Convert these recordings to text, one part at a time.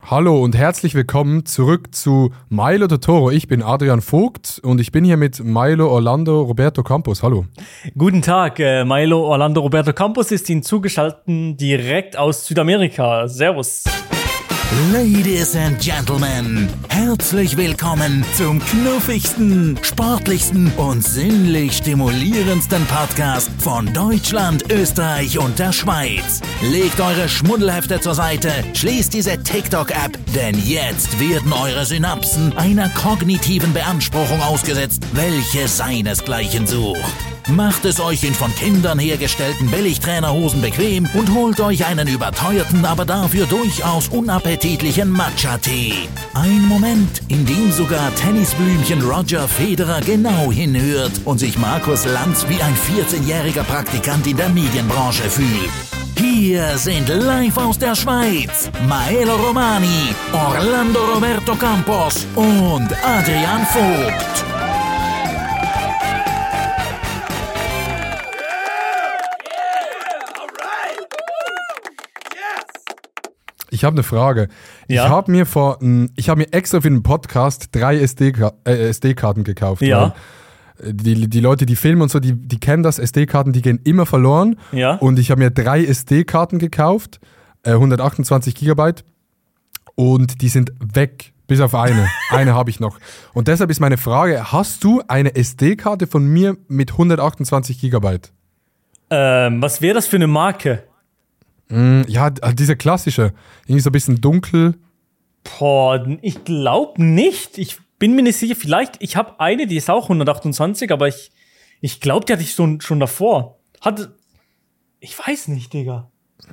Hallo und herzlich willkommen zurück zu Milo de Toro. Ich bin Adrian Vogt und ich bin hier mit Milo Orlando Roberto Campos. Hallo. Guten Tag, Milo Orlando Roberto Campos ist Ihnen zugeschaltet direkt aus Südamerika. Servus. Ladies and Gentlemen, herzlich willkommen zum knuffigsten, sportlichsten und sinnlich stimulierendsten Podcast von Deutschland, Österreich und der Schweiz. Legt eure Schmuddelhefte zur Seite, schließt diese TikTok-App, denn jetzt werden eure Synapsen einer kognitiven Beanspruchung ausgesetzt, welche seinesgleichen sucht. Macht es euch in von Kindern hergestellten Billigtrainerhosen bequem und holt euch einen überteuerten, aber dafür durchaus unappetitlichen Matcha-Tee. Ein Moment, in dem sogar Tennisblümchen Roger Federer genau hinhört und sich Markus Lanz wie ein 14-jähriger Praktikant in der Medienbranche fühlt. Hier sind live aus der Schweiz Maelo Romani, Orlando Roberto Campos und Adrian Vogt. Ich habe eine Frage. Ja? Ich habe mir extra für den Podcast 3 SD-Karten gekauft. Ja. Die Leute, die filmen und so, die kennen das. SD-Karten, die gehen immer verloren. Ja. Und ich habe mir 3 SD-Karten gekauft, 128 Gigabyte. Und die sind weg, bis auf eine. Eine habe ich noch. Und deshalb ist meine Frage, hast du eine SD-Karte von mir mit 128 Gigabyte? Was wäre das für eine Marke? Ja, diese klassische. Irgendwie so ein bisschen dunkel. Boah, ich glaube nicht. Ich bin mir nicht sicher. Vielleicht, ich habe eine, die ist auch 128, aber ich glaube, die hatte ich schon davor. Ich weiß nicht, Digga.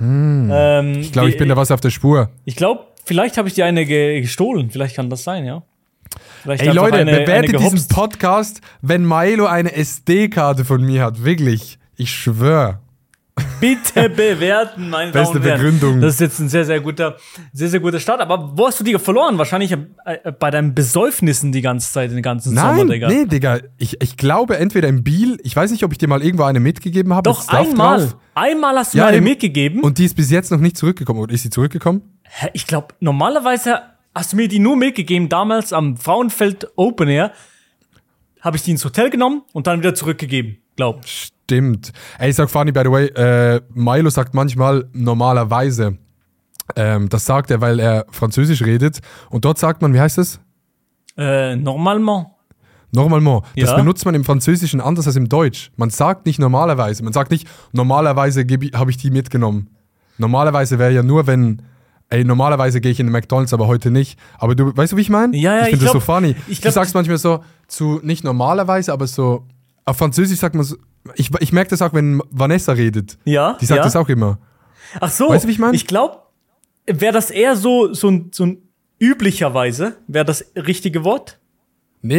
Ich glaube, ich bin da was auf der Spur. Ich glaube, vielleicht habe ich dir eine gestohlen. Vielleicht kann das sein, ja. Vielleicht Ey einfach Leute, eine bewertet diesen gehopst. Podcast, wenn Milo eine SD-Karte von mir hat. Wirklich. Ich schwöre. Bitte bewerten, meine Beste Damen und Herren. Begründung. Das ist jetzt ein sehr guter Start. Aber wo hast du die verloren? Wahrscheinlich bei deinen Besäufnissen die ganze Zeit, den ganzen Sommer, Nein, Digga. nee, Digga. Ich glaube, entweder im Biel, ich weiß nicht, ob ich dir mal irgendwo eine mitgegeben habe. Doch, einmal hast du mir eine mitgegeben. Und die ist bis jetzt noch nicht zurückgekommen. Oder ist sie zurückgekommen? Hä, ich glaube, normalerweise hast du mir die nur mitgegeben. Damals am Frauenfeld Open Air habe ich die ins Hotel genommen und dann wieder zurückgegeben. Glaub. Stimmt. Ey, ich sag funny, by the way, Milo sagt manchmal normalerweise. Das sagt er, weil er Französisch redet. Und dort sagt man, wie heißt es? Normalement. Normalement. Das Ja. benutzt man im Französischen anders als im Deutsch. Man sagt nicht normalerweise. Man sagt nicht, normalerweise habe ich die mitgenommen. Normalerweise wäre ja nur, wenn, normalerweise gehe ich in den McDonald's, aber heute nicht. Aber du, weißt du, wie ich meine? Ja, ich finde das so funny. ich Du glaub- sagst manchmal so, nicht normalerweise, aber so, auf Französisch sagt man so, ich merke das auch, wenn Vanessa redet. Ja, Die sagt ja. das auch immer. Ach so. Weißt du, wie ich meine? Ich glaube, wäre das eher so ein üblicherweise, wäre das richtige Wort? Nee.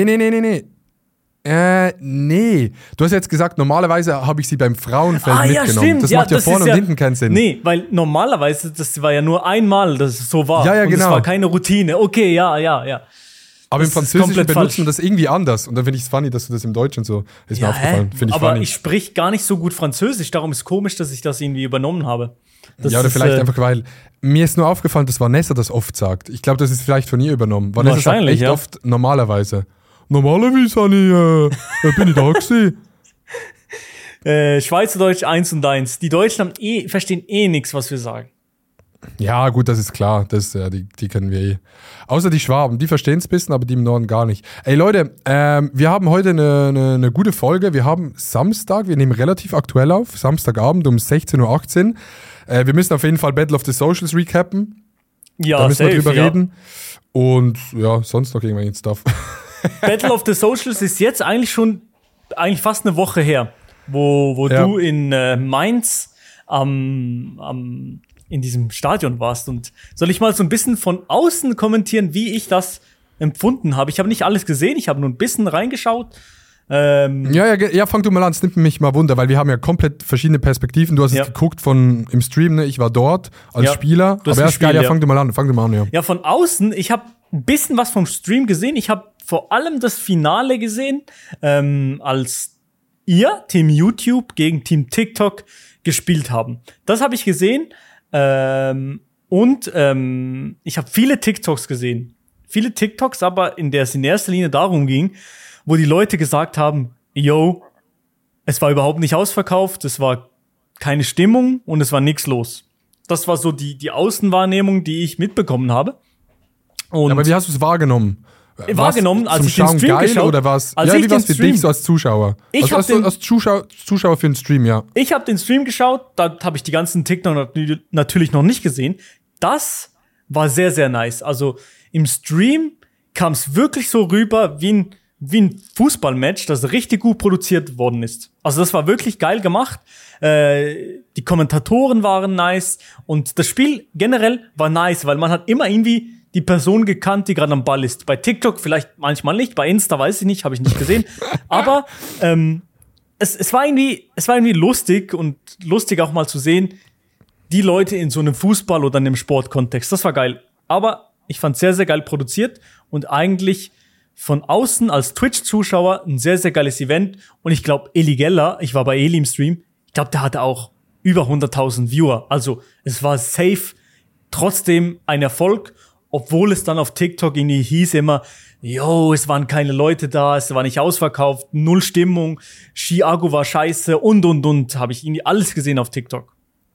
Nee. Du hast jetzt gesagt, normalerweise habe ich sie beim Frauenfeld mitgenommen. Das macht ja vorne und hinten keinen Sinn. Nee, weil normalerweise, das war ja nur einmal, dass es so war. Ja, und genau. das war keine Routine. Okay, ja. Aber im Das ist Französischen komplett benutzt falsch. man das irgendwie anders. Und dann finde ich es funny, dass du das im Deutschen so, ist mir aufgefallen. Finde ich aber funny. ich sprich gar nicht so gut Französisch, darum ist komisch, dass ich das irgendwie übernommen habe. Das Ja, oder ist, vielleicht einfach, weil mir ist nur aufgefallen, dass Vanessa das oft sagt. Ich glaube, das ist vielleicht von ihr übernommen. Vanessa sagt Wahrscheinlich, echt ja. oft normalerweise. Normalerweise bin ich da gewesen. Schweizerdeutsch 1 und 1. Die Deutschen verstehen nichts, was wir sagen. Ja, gut, das ist klar. Die kennen wir eh. Außer die Schwaben, die verstehen es ein bisschen, aber die im Norden gar nicht. Ey Leute, wir haben heute eine gute Folge. Wir haben Samstag, wir nehmen relativ aktuell auf, Samstagabend um 16:18 Uhr. Wir müssen auf jeden Fall Battle of the Socials recappen. Ja, Da müssen wir drüber ja. reden. Und ja, sonst noch irgendwelchen Stuff. Battle of the Socials ist jetzt eigentlich fast eine Woche her, wo Ja. du in Mainz in diesem Stadion warst. Und soll ich mal so ein bisschen von außen kommentieren, wie ich das empfunden habe? Ich habe nicht alles gesehen, ich habe nur ein bisschen reingeschaut. Ja, fang du mal an, es nimmt mich mal Wunder, weil wir haben ja komplett verschiedene Perspektiven. Du hast Ja. es geguckt im Stream, ne? Ich war dort als Ja, Spieler. du hast Aber erst gespielt, geil, ja, ja. fang du mal an, ja. Ja, von außen, ich habe ein bisschen was vom Stream gesehen. Ich habe vor allem das Finale gesehen, als ihr, Team YouTube, gegen Team TikTok gespielt haben. Das habe ich gesehen. Und ich habe viele TikToks gesehen. Viele TikToks, aber in der es in erster Linie darum ging, wo die Leute gesagt haben, yo, es war überhaupt nicht ausverkauft, es war keine Stimmung und es war nichts los. Das war so die Außenwahrnehmung, die ich mitbekommen habe. Und aber wie hast du es wahrgenommen? Wahrgenommen, als zum ich den Schauen Stream geil geschaut, oder was? als Ja, ich wie den war's für Stream- dich so als Zuschauer? Ich hab als Zuschauer für den Stream, ja. Ich habe den Stream geschaut, da habe ich die ganzen TikTok natürlich noch nicht gesehen. Das war sehr, sehr nice. Also im Stream kam es wirklich so rüber wie ein Fußballmatch, das richtig gut produziert worden ist. Also das war wirklich geil gemacht. Die Kommentatoren waren nice und das Spiel generell war nice, weil man hat immer irgendwie die Person gekannt, die gerade am Ball ist. Bei TikTok vielleicht manchmal nicht, bei Insta weiß ich nicht, habe ich nicht gesehen. Aber es war irgendwie lustig und lustig auch mal zu sehen, die Leute in so einem Fußball- oder in einem Sportkontext. Das war geil. Aber ich fand es sehr, sehr geil produziert und eigentlich von außen als Twitch-Zuschauer ein sehr, sehr geiles Event. Und ich glaube, Eli Geller, ich war bei Eli im Stream, ich glaube, der hatte auch über 100.000 Viewer. Also es war safe trotzdem ein Erfolg, obwohl es dann auf TikTok irgendwie hieß immer, yo, es waren keine Leute da, es war nicht ausverkauft, null Stimmung, Chiago war scheiße und. Habe ich irgendwie alles gesehen auf TikTok.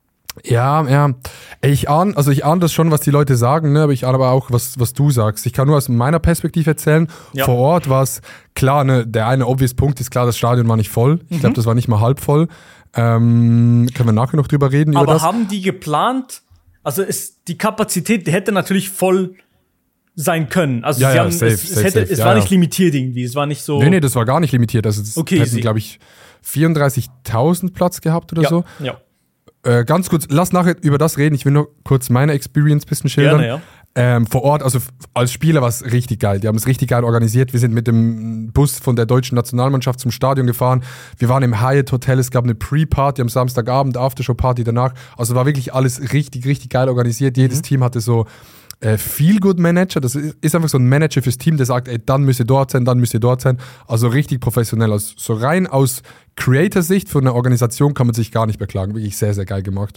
Ja. Ich ahne das schon, was die Leute sagen, ne? Aber ich ahne aber auch, was du sagst. Ich kann nur aus meiner Perspektive erzählen. Ja. Vor Ort war es klar, ne? Der eine obvious Punkt ist klar, das Stadion war nicht voll. Ich glaube, das war nicht mal halb voll. Können wir nachher noch drüber reden über Aber das? haben die geplant, also die Kapazität hätte natürlich voll sein können. Also Ja, sie ja, haben, safe, es ja, war ja. nicht limitiert irgendwie, es war nicht so. Nee, das war gar nicht limitiert. Also es Okay, hätten, glaube ich, 34.000 Platz gehabt oder ja, so. ja. Ganz kurz, lass nachher über das reden. Ich will nur kurz meine Experience ein bisschen schildern. Gerne, ja. Vor Ort, also als Spieler war es richtig geil. Die haben es richtig geil organisiert. Wir sind mit dem Bus von der deutschen Nationalmannschaft zum Stadion gefahren. Wir waren im Hyatt Hotel. Es gab eine Pre-Party am Samstagabend, Aftershow-Party danach. Also war wirklich alles richtig, richtig geil organisiert. Jedes Team hatte so Feel-Good-Manager. Das ist einfach so ein Manager fürs Team, der sagt, ey, dann müsst ihr dort sein, dann müsst ihr dort sein. Also richtig professionell. Also so rein aus Creator-Sicht von einer Organisation kann man sich gar nicht beklagen. Wirklich sehr, sehr geil gemacht.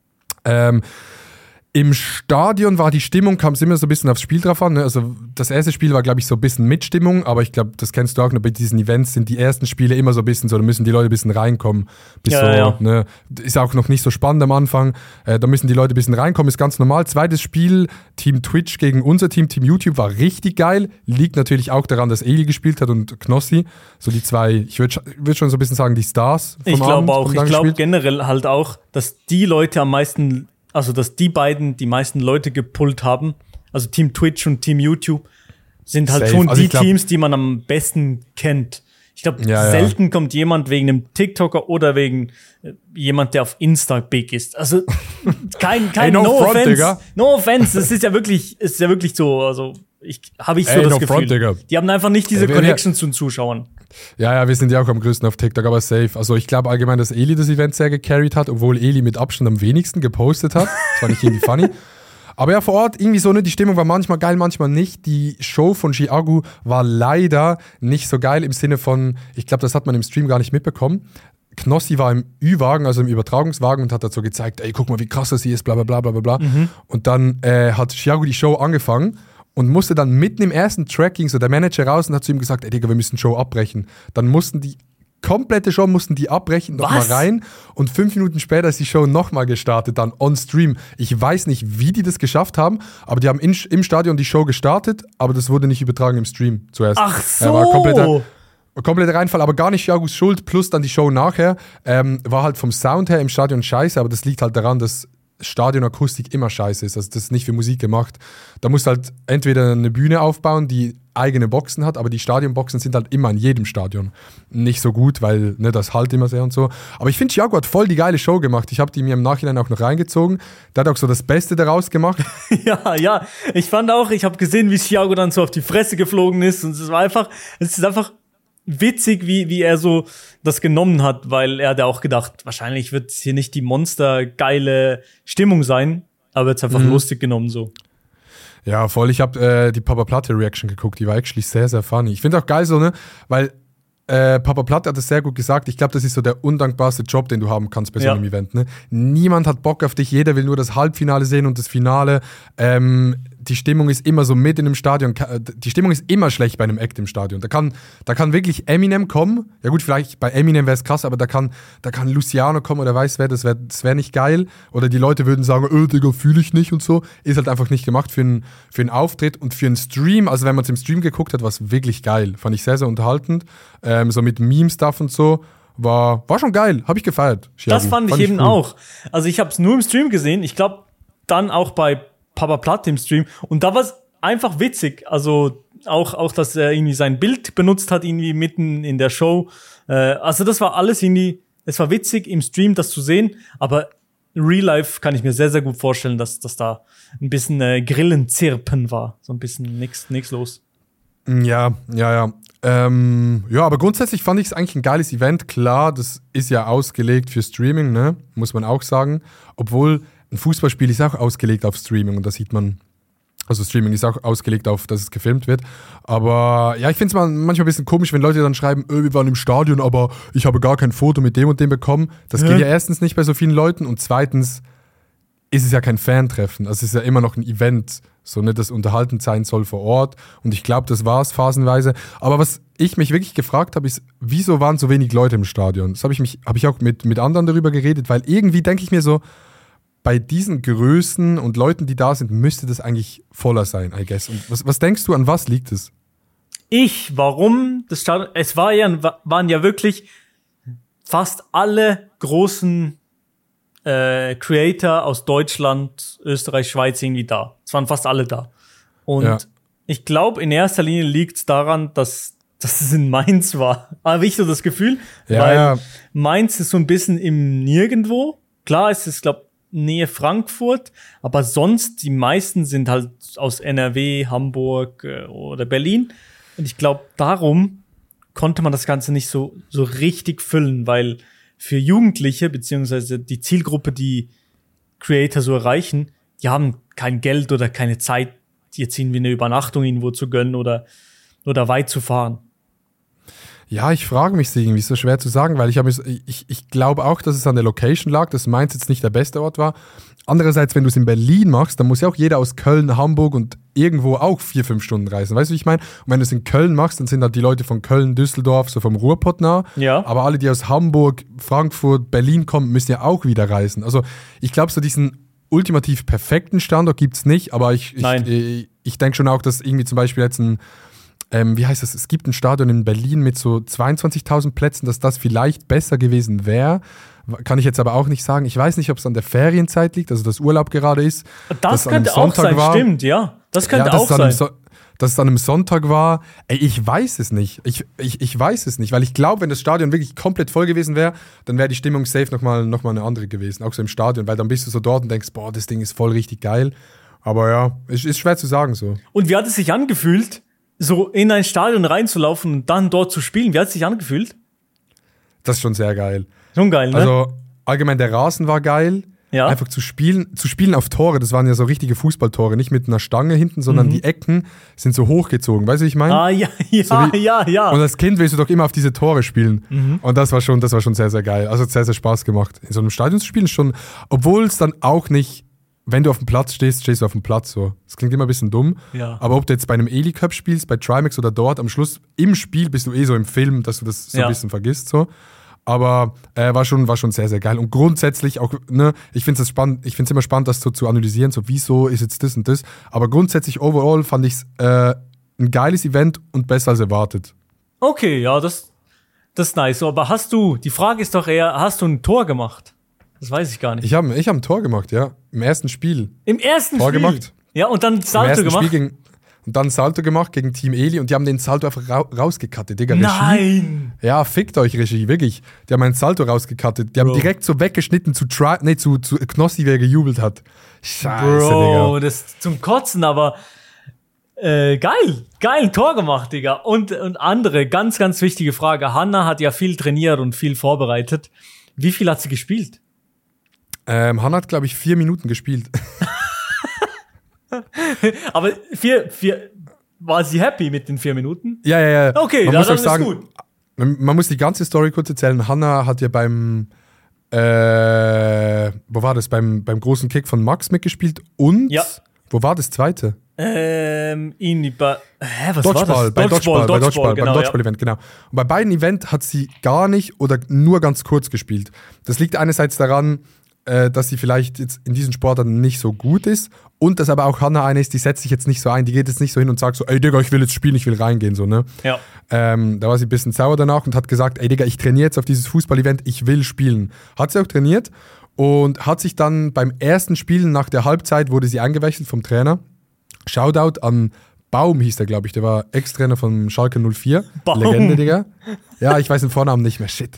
Im Stadion war die Stimmung, kam es immer so ein bisschen aufs Spiel drauf an. Ne? Also das erste Spiel war, glaube ich, so ein bisschen mit Stimmung, aber ich glaube, das kennst du auch noch, bei diesen Events sind die ersten Spiele immer so ein bisschen so, da müssen die Leute ein bisschen reinkommen. Ja. Ne? Ist auch noch nicht so spannend am Anfang. Da müssen die Leute ein bisschen reinkommen, ist ganz normal. Zweites Spiel, Team Twitch gegen unser Team YouTube, war richtig geil. Liegt natürlich auch daran, dass Eli gespielt hat und Knossi. So die zwei, ich würd schon so ein bisschen sagen, die Stars vom Ich glaube auch, vom ich glaube Spiel. generell halt auch, dass die Leute am meisten, also dass die beiden die meisten Leute gepullt haben, also Team Twitch und Team YouTube, sind halt Safe. schon Also die ich glaub- Teams, die man am besten kennt. Ich glaube, Ja. selten kommt jemand wegen einem TikToker oder wegen jemand, der auf Insta big ist. Also kein Ey, no no front, offense. Digga. No offense, es ist ja wirklich so, also habe ich so Ey, das no Gefühl. front, Digga. Die haben einfach nicht diese Ey, wenn Connection zu den Zuschauern. Ja, wir sind ja auch am größten auf TikTok, aber safe. Also ich glaube allgemein, dass Eli das Event sehr gecarried hat, obwohl Eli mit Abstand am wenigsten gepostet hat. Das fand ich irgendwie funny. Aber ja, vor Ort irgendwie so, ne, die Stimmung war manchmal geil, manchmal nicht. Die Show von Chiago war leider nicht so geil im Sinne von, ich glaube, das hat man im Stream gar nicht mitbekommen. Knossi war im Ü-Wagen, also im Übertragungswagen und hat dazu gezeigt, ey, guck mal, wie krass das hier ist, bla bla bla bla bla. Und dann hat Chiago die Show angefangen und musste dann mitten im ersten Tracking so der Manager raus und hat zu ihm gesagt, ey Digga, wir müssen Show abbrechen. Dann mussten die komplette Show abbrechen, nochmal Was? rein und 5 Minuten später ist die Show nochmal gestartet, dann on Stream. Ich weiß nicht, wie die das geschafft haben, aber die haben im Stadion die Show gestartet, aber das wurde nicht übertragen im Stream zuerst. Ach so. War kompletter Reinfall, aber gar nicht Chiagos Schuld, plus dann die Show nachher. War halt vom Sound her im Stadion scheiße, aber das liegt halt daran, dass Stadionakustik immer scheiße ist. Also das ist nicht für Musik gemacht. Da musst du halt entweder eine Bühne aufbauen, die eigene Boxen hat, aber die Stadionboxen sind halt immer in jedem Stadion nicht so gut, weil ne, das halt immer sehr und so. Aber ich finde, Chiago hat voll die geile Show gemacht. Ich habe die mir im Nachhinein auch noch reingezogen. Der hat auch so das Beste daraus gemacht. Ja. Ich fand auch, ich habe gesehen, wie Chiago dann so auf die Fresse geflogen ist und es ist einfach witzig, wie er so das genommen hat, weil er hat ja auch gedacht, wahrscheinlich wird es hier nicht die monstergeile Stimmung sein, aber jetzt einfach lustig genommen so. Ja, voll. Ich habe die Papa Platte Reaction geguckt, die war actually sehr, sehr funny. Ich finde auch geil so, ne, weil Papa Platte hat es sehr gut gesagt. Ich glaube, das ist so der undankbarste Job, den du haben kannst bei so einem Event. Ne? Niemand hat Bock auf dich, jeder will nur das Halbfinale sehen und das Finale. Die Stimmung ist immer so mit in dem Stadion. Die Stimmung ist immer schlecht bei einem Act im Stadion. Da kann wirklich Eminem kommen. Ja gut, vielleicht bei Eminem wäre es krass, aber da kann Luciano kommen oder weiß wer, das wär nicht geil. Oder die Leute würden sagen, Digga, fühle ich nicht und so. Ist halt einfach nicht gemacht für einen Auftritt und für einen Stream. Also wenn man es im Stream geguckt hat, war es wirklich geil. Fand ich sehr, sehr unterhaltend. So mit Meme-Stuff und so. War schon geil. Habe ich gefeiert. Chiago. Das fand ich eben cool. Auch. Also ich habe es nur im Stream gesehen. Ich glaube, dann auch bei Papa Platte im Stream. Und da war es einfach witzig. Also auch, dass er irgendwie sein Bild benutzt hat, irgendwie mitten in der Show. Also das war alles irgendwie, es war witzig im Stream, das zu sehen. Aber Real Life kann ich mir sehr, sehr gut vorstellen, dass da ein bisschen Grillenzirpen war. So ein bisschen nix los. Ja. Ja, aber grundsätzlich fand ich es eigentlich ein geiles Event. Klar, das ist ja ausgelegt für Streaming, ne? Muss man auch sagen. Obwohl ein Fußballspiel ist auch ausgelegt auf Streaming und da sieht man, also Streaming ist auch ausgelegt auf, dass es gefilmt wird. Aber ja, ich finde es manchmal ein bisschen komisch, wenn Leute dann schreiben, wir waren im Stadion, aber ich habe gar kein Foto mit dem und dem bekommen. Das geht ja erstens nicht bei so vielen Leuten und zweitens ist es ja kein Fan-Treffen. Also es ist ja immer noch ein Event, so nicht das unterhaltend sein soll vor Ort. Und ich glaube, das war es phasenweise. Aber was ich mich wirklich gefragt habe, ist, wieso waren so wenig Leute im Stadion? Das habe ich auch mit anderen darüber geredet, weil irgendwie denke ich mir so, bei diesen Größen und Leuten, die da sind, müsste das eigentlich voller sein, I guess. Und was denkst du, an was liegt es? Warum das Stadion? Es waren ja wirklich fast alle großen Creator aus Deutschland, Österreich, Schweiz irgendwie da. Es waren fast alle da. Und ich glaube, in erster Linie liegt es daran, dass es in Mainz war. Habe ich so das Gefühl. Weil Mainz ist so ein bisschen im Nirgendwo. Klar, es ist, glaube ich, Nähe Frankfurt, aber sonst die meisten sind halt aus NRW, Hamburg oder Berlin. Und ich glaube, darum konnte man das Ganze nicht so richtig füllen, weil für Jugendliche, beziehungsweise die Zielgruppe, die Creator so erreichen, die haben kein Geld oder keine Zeit, jetzt irgendwie eine Übernachtung irgendwo zu gönnen oder weit zu fahren. Ja, ich frage mich irgendwie, ist so schwer zu sagen, weil ich glaube auch, dass es an der Location lag, dass Mainz jetzt nicht der beste Ort war. Andererseits, wenn du es in Berlin machst, dann muss ja auch jeder aus Köln, Hamburg und irgendwo auch 4-5 Stunden reisen. Weißt du, wie ich meine? Und wenn du es in Köln machst, dann sind halt die Leute von Köln, Düsseldorf, so vom Ruhrpott nah. Ja. Aber alle, die aus Hamburg, Frankfurt, Berlin kommen, müssen ja auch wieder reisen. Also ich glaube, so diesen ultimativ perfekten Standort gibt es nicht, aber ich denke schon auch, dass irgendwie zum Beispiel jetzt wie heißt das? Es gibt ein Stadion in Berlin mit so 22.000 Plätzen, dass das vielleicht besser gewesen wäre. Kann ich jetzt aber auch nicht sagen. Ich weiß nicht, ob es an der Ferienzeit liegt, also dass Urlaub gerade ist. Das könnte auch sein, stimmt, ja. Das könnte auch sein. Dass es an einem Sonntag war. Ey, ich weiß es nicht. Ich weiß es nicht, weil ich glaube, wenn das Stadion wirklich komplett voll gewesen wäre, dann wäre die Stimmung safe nochmal eine andere gewesen, auch so im Stadion, weil dann bist du so dort und denkst, boah, das Ding ist voll richtig geil. Aber ja, ist schwer zu sagen so. Und wie hat es sich angefühlt, so in ein Stadion reinzulaufen und dann dort zu spielen? Wie hat es sich angefühlt? Das ist schon sehr geil. Schon geil, ne? Also allgemein der Rasen war geil. Ja. Einfach zu spielen auf Tore, das waren ja so richtige Fußballtore, nicht mit einer Stange hinten, sondern die Ecken sind so hochgezogen. Weißt du, wie ich meine? Ah, ja. Und als Kind willst du doch immer auf diese Tore spielen. Und das war schon sehr, sehr geil. Also hat sehr, sehr Spaß gemacht. In so einem Stadion zu spielen ist schon, obwohl es dann auch nicht, wenn du auf dem Platz stehst du auf dem Platz so. Das klingt immer ein bisschen dumm. Ja. Aber ob du jetzt bei einem Eli Cup spielst, bei Trimax oder dort, am Schluss im Spiel bist du so im Film, dass du das so ein bisschen vergisst so. Aber war schon sehr, sehr geil. Und grundsätzlich auch, ne, ich finde es spannend, ich finde es immer spannend, das so zu analysieren, so wieso ist jetzt das und das. Aber grundsätzlich overall fand ich es ein geiles Event und besser als erwartet. Okay, ja, das ist nice. So, aber die Frage ist doch eher, hast du ein Tor gemacht? Das weiß ich gar nicht. Ich hab ein Tor gemacht, ja. Im ersten Spiel. Im ersten Tor Spiel? Gemacht. Ja, und dann Salto gemacht? Und dann Salto gemacht gegen Team Eli und die haben den Salto einfach rausgekattet, Digga. Nein! Regie. Ja, fickt euch, Regie, wirklich. Die haben einen Salto rausgekattet. Die haben direkt so weggeschnitten zu Knossi, wer gejubelt hat. Scheiße, Bro, Digga. Das ist zum Kotzen, aber geil, ein Tor gemacht, Digga. Und andere, ganz, ganz wichtige Frage. Hanna hat ja viel trainiert und viel vorbereitet. Wie viel hat sie gespielt? Hanna hat, glaube ich, 4 Minuten gespielt. Aber war sie happy mit den 4 Minuten? Ja. Okay, dann ist gut. Man muss die ganze Story kurz erzählen. Hanna hat ja beim wo war das? Beim großen Kick von Max mitgespielt und wo war das zweite? Was Dodgeball, war das? beim Genau, Dodgeball-Event, genau. Und bei beiden Events hat sie gar nicht oder nur ganz kurz gespielt. Das liegt einerseits daran, dass sie vielleicht jetzt in diesen Sportarten nicht so gut ist und dass aber auch Hanna eine ist, die setzt sich jetzt nicht so ein, die geht jetzt nicht so hin und sagt so, ey Digga, ich will jetzt spielen, ich will reingehen, so, ne? Ja. Da war sie ein bisschen sauer danach und hat gesagt, ey Digga, ich trainiere jetzt auf dieses Fußball-Event, ich will spielen. Hat sie auch trainiert und hat sich dann beim ersten Spiel nach der Halbzeit, wurde sie eingewechselt vom Trainer. Shoutout an Baum hieß der, glaube ich, der war Ex-Trainer von Schalke 04. Baum. Legende, Digga. Ja, ich weiß den Vornamen nicht mehr, shit.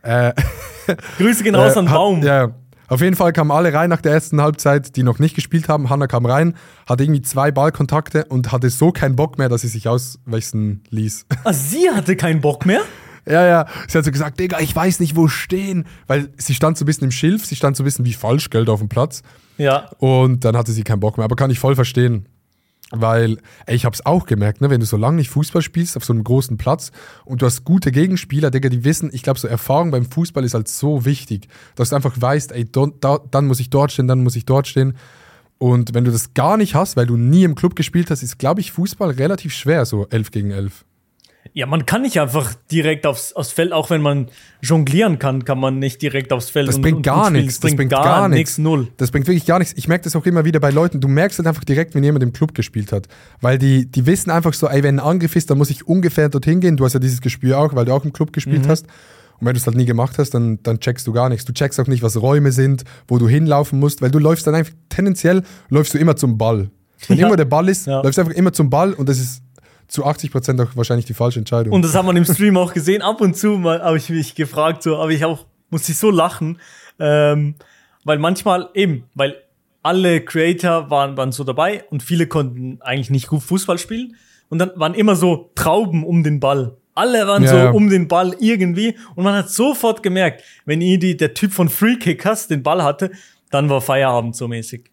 Grüße gehen raus an Baum. Ja, auf jeden Fall kamen alle rein nach der ersten Halbzeit, die noch nicht gespielt haben. Hanna kam rein, hatte irgendwie 2 Ballkontakte und hatte so keinen Bock mehr, dass sie sich auswechseln ließ. Ah, sie hatte keinen Bock mehr? Ja. Sie hat so gesagt, Digga, ich weiß nicht, wo stehen. Weil sie stand so ein bisschen im Schilf, sie stand so ein bisschen wie Falschgeld auf dem Platz. Ja. Und dann hatte sie keinen Bock mehr. Aber kann ich voll verstehen. Weil, ich hab's auch gemerkt, ne, wenn du so lange nicht Fußball spielst auf so einem großen Platz und du hast gute Gegenspieler, Digga, die wissen, ich glaube, so Erfahrung beim Fußball ist halt so wichtig, dass du einfach weißt, ey, dann muss ich dort stehen, dann muss ich dort stehen. Und wenn du das gar nicht hast, weil du nie im Club gespielt hast, ist, glaube ich, Fußball relativ schwer, so 11 gegen 11. Ja, man kann nicht einfach direkt aufs Feld, auch wenn man jonglieren kann man nicht direkt aufs Feld. Das bringt gar nichts. Das bringt gar nichts, null. Das bringt wirklich gar nichts. Ich merke das auch immer wieder bei Leuten. Du merkst halt einfach direkt, wenn jemand im Club gespielt hat. Weil die wissen einfach so, ey, wenn ein Angriff ist, dann muss ich ungefähr dorthin gehen. Du hast ja dieses Gespür auch, weil du auch im Club gespielt hast. Und wenn du es halt nie gemacht hast, dann checkst du gar nichts. Du checkst auch nicht, was Räume sind, wo du hinlaufen musst, weil du läufst dann einfach, tendenziell läufst du immer zum Ball. Wenn irgendwo der Ball ist, läufst du einfach immer zum Ball und das ist zu 80% auch wahrscheinlich die falsche Entscheidung. Und das hat man im Stream auch gesehen. Ab und zu mal habe ich mich gefragt, so, aber musste ich so lachen, weil manchmal eben, weil alle Creator waren so dabei und viele konnten eigentlich nicht gut Fußball spielen und dann waren immer so Trauben um den Ball. Alle waren so um den Ball irgendwie und man hat sofort gemerkt, wenn der Typ von Free Kickers den Ball hatte, dann war Feierabend so mäßig.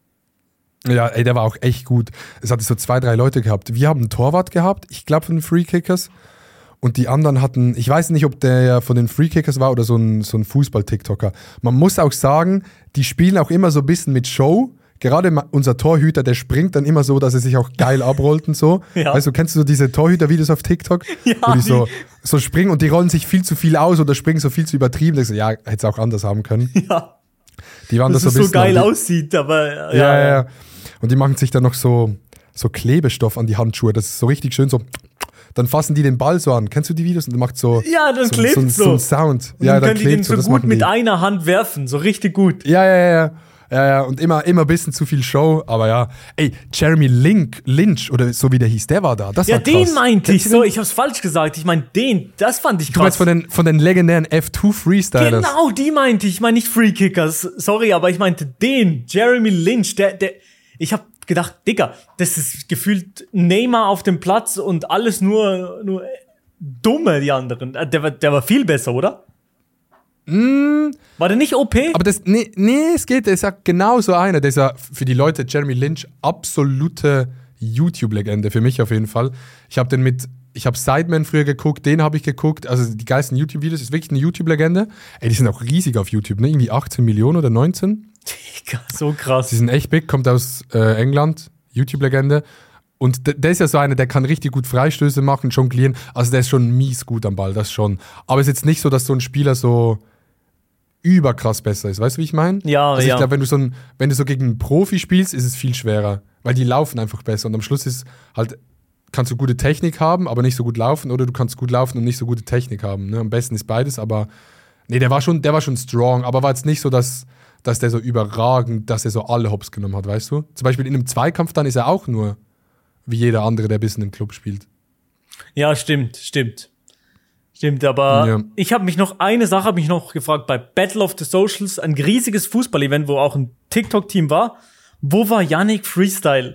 Ja, ey, der war auch echt gut. Es hatte so 2, 3 Leute gehabt. Wir haben einen Torwart gehabt, ich glaube von den Free Kickers. Und die anderen hatten, ich weiß nicht, ob der von den Free Kickers war oder so ein Fußball-TikToker. Man muss auch sagen, die spielen auch immer so ein bisschen mit Show. Gerade unser Torhüter, der springt dann immer so, dass er sich auch geil abrollt und so. Ja. Weißt du, kennst du so diese Torhüter-Videos auf TikTok? Ja, wo die so springen und die rollen sich viel zu viel aus oder springen so viel zu übertrieben. Da ich so, ja, hätte es auch anders haben können. Ja. Die waren das so ein bisschen, geil aussieht, aber ja. Und die machen sich dann noch so Klebestoff an die Handschuhe. Das ist so richtig schön so. Dann fassen die den Ball so an. Kennst du die Videos? Und macht so. Ja, dann klebt so ein Sound. Und dann können die den so gut mit einer Hand werfen. So richtig gut. Ja. Und immer ein bisschen zu viel Show. Aber ja. Ey, Jeremy Lynch oder so wie der hieß, der war da. Das war krass. Den meinte ich. So, ich hab's falsch gesagt. Ich meine, das fand ich krass. Du meinst von den legendären F2 Freestylers. Genau, die meinte ich. Ich meine nicht Free Kickers. Sorry, aber ich meinte den. Jeremy Lynch. Ich hab gedacht, Digga, das ist gefühlt Neymar auf dem Platz und alles nur dumme, die anderen. Der war viel besser, oder? War der nicht OP? Aber es geht, der ist ja genau so einer. Der ist ja für die Leute, Jeremy Lynch, absolute YouTube-Legende, für mich auf jeden Fall. Ich habe Sidemen früher geguckt, den habe ich geguckt, also die geilsten YouTube-Videos, ist wirklich eine YouTube-Legende. Ey, die sind auch riesig auf YouTube, ne? Irgendwie 18 Millionen oder 19. Digga, so krass. Die sind echt big, kommt aus England, YouTube-Legende. Und der ist ja so einer, der kann richtig gut Freistöße machen, jonglieren. Also der ist schon mies gut am Ball, das schon. Aber es ist jetzt nicht so, dass so ein Spieler so überkrass besser ist. Weißt du, wie ich meine? Ja, also ich glaube, wenn du so gegen einen Profi spielst, ist es viel schwerer. Weil die laufen einfach besser. Und am Schluss ist halt, kannst du gute Technik haben, aber nicht so gut laufen. Oder du kannst gut laufen und nicht so gute Technik haben. Ne? Am besten ist beides, aber nee, der war schon strong. Aber war jetzt nicht so, dass der so überragend, dass er so alle Hops genommen hat, weißt du? Zum Beispiel in einem Zweikampf dann ist er auch nur wie jeder andere, der ein bisschen im Club spielt. Ja, stimmt, aber ich habe mich noch gefragt, bei Battle of the Socials, ein riesiges Fußball-Event, wo auch ein TikTok-Team war, wo war Yannick Freestyle?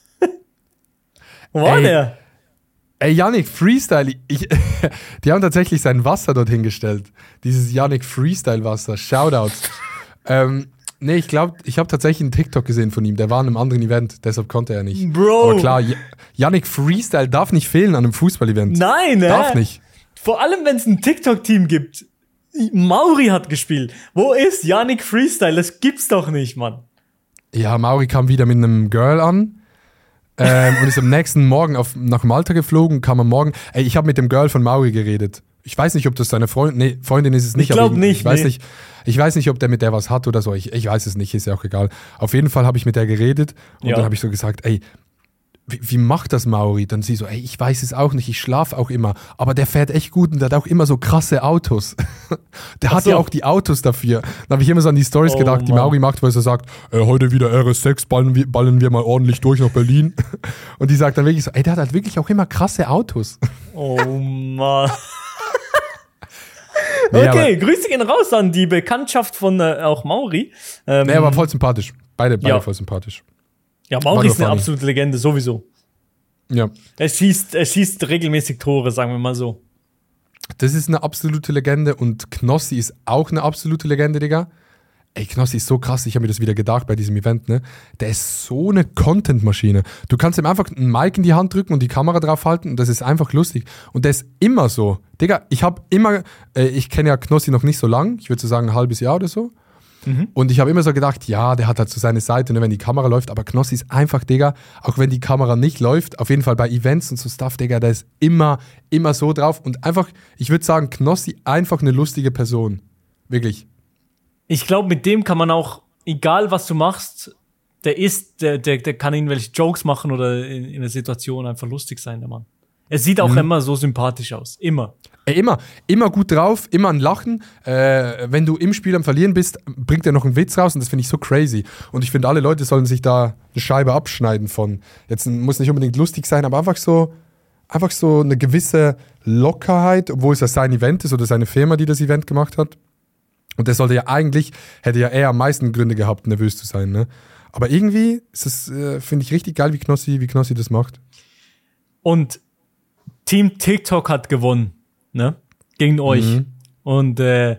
Wo war der? Ey, Yannick Freestyle, die haben tatsächlich sein Wasser dorthin gestellt. Dieses Yannick Freestyle-Wasser, Shoutouts. Nee, ich glaube, ich habe tatsächlich einen TikTok gesehen von ihm. Der war in einem anderen Event, deshalb konnte er nicht. Bro. Aber klar, Yannick Freestyle darf nicht fehlen an einem Fußball-Event. Nein, darf nicht. Vor allem, wenn es ein TikTok-Team gibt. Mauri hat gespielt. Wo ist Yannick Freestyle? Das gibt's doch nicht, Mann. Ja, Mauri kam wieder mit einem Girl an und ist am nächsten Morgen nach Malta geflogen, kam am Morgen. Ey, ich habe mit dem Girl von Mauri geredet. Ich weiß nicht, ob das seine Freundin ist es nicht. Ich glaube nicht. Ich weiß nicht, ob der mit der was hat oder so. Ich weiß es nicht, ist ja auch egal. Auf jeden Fall habe ich mit der geredet und dann habe ich so gesagt, ey, wie macht das Mauri? Dann sie so, ey, ich weiß es auch nicht, ich schlafe auch immer, aber der fährt echt gut und der hat auch immer so krasse Autos. Der hat ja auch die Autos dafür. Dann habe ich immer so an die Storys gedacht, die Mauri macht, weil er sagt, heute wieder RS6, ballen wir mal ordentlich durch nach Berlin. Und die sagt dann wirklich so, ey, der hat halt wirklich auch immer krasse Autos. Oh Mann. Okay, Grüße gehen raus an die Bekanntschaft von auch Mauri. Er war voll sympathisch. Beide voll sympathisch. Ja, Mauri ist eine absolute Legende, sowieso. Ja. Er schießt regelmäßig Tore, sagen wir mal so. Das ist eine absolute Legende und Knossi ist auch eine absolute Legende, Digga. Ey, Knossi ist so krass, ich habe mir das wieder gedacht bei diesem Event, ne? Der ist so eine Content-Maschine. Du kannst ihm einfach ein Mic in die Hand drücken und die Kamera drauf halten und das ist einfach lustig. Und der ist immer so. Digga, ich kenne ja Knossi noch nicht so lang, ich würde so sagen ein halbes Jahr oder so. Und ich habe immer so gedacht, ja, der hat halt so seine Seite, ne, wenn die Kamera läuft, aber Knossi ist einfach, Digga, auch wenn die Kamera nicht läuft, auf jeden Fall bei Events und so Stuff, Digga, der ist immer so drauf und einfach, ich würde sagen, Knossi einfach eine lustige Person. Wirklich. Ich glaube, mit dem kann man auch, egal was du machst, der kann irgendwelche Jokes machen oder in der Situation einfach lustig sein, der Mann. Er sieht auch immer so sympathisch aus. Immer. Ey, immer gut drauf, immer ein Lachen. Wenn du im Spiel am Verlieren bist, bringt er noch einen Witz raus und das finde ich so crazy. Und ich finde, alle Leute sollen sich da eine Scheibe abschneiden von. Jetzt muss nicht unbedingt lustig sein, aber einfach so eine gewisse Lockerheit, obwohl es ja sein Event ist oder seine Firma, die das Event gemacht hat. Und der hätte ja eher am meisten Gründe gehabt, nervös zu sein, ne? Aber irgendwie ist es, finde ich, richtig geil, wie Knossi das macht. Und Team TikTok hat gewonnen, ne? Gegen euch. Und es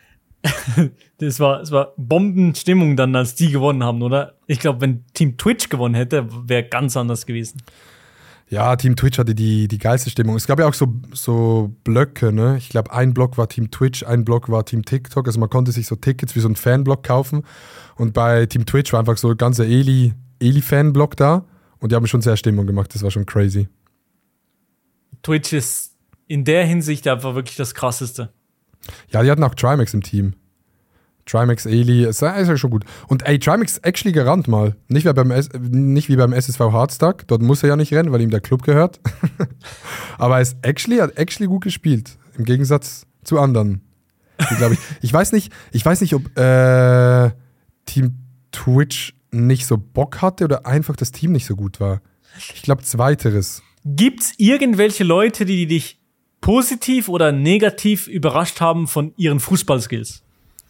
war Bombenstimmung dann, als die gewonnen haben, oder? Ich glaube, wenn Team Twitch gewonnen hätte, wäre ganz anders gewesen. Ja, Team Twitch hatte die geilste Stimmung. Es gab ja auch so Blöcke, ne? Ich glaube, ein Block war Team Twitch, ein Block war Team TikTok. Also man konnte sich so Tickets wie so ein Fanblock kaufen. Und bei Team Twitch war einfach so ein ganzer Eli-Fanblock da. Und die haben schon sehr Stimmung gemacht. Das war schon crazy. Twitch ist in der Hinsicht einfach wirklich das Krasseste. Ja, die hatten auch Trimax im Team. Trimax, Eli, ist ja schon gut. Und ey, Trimax actually gerannt mal. Nicht wie beim SSV Hardstack. Dort muss er ja nicht rennen, weil ihm der Club gehört. Aber er hat actually gut gespielt. Im Gegensatz zu anderen. Glaube ich. Ich weiß nicht, ob Team Twitch nicht so Bock hatte oder einfach das Team nicht so gut war. Ich glaube, zweiteres. Gibt's irgendwelche Leute, die dich positiv oder negativ überrascht haben von ihren Fußballskills?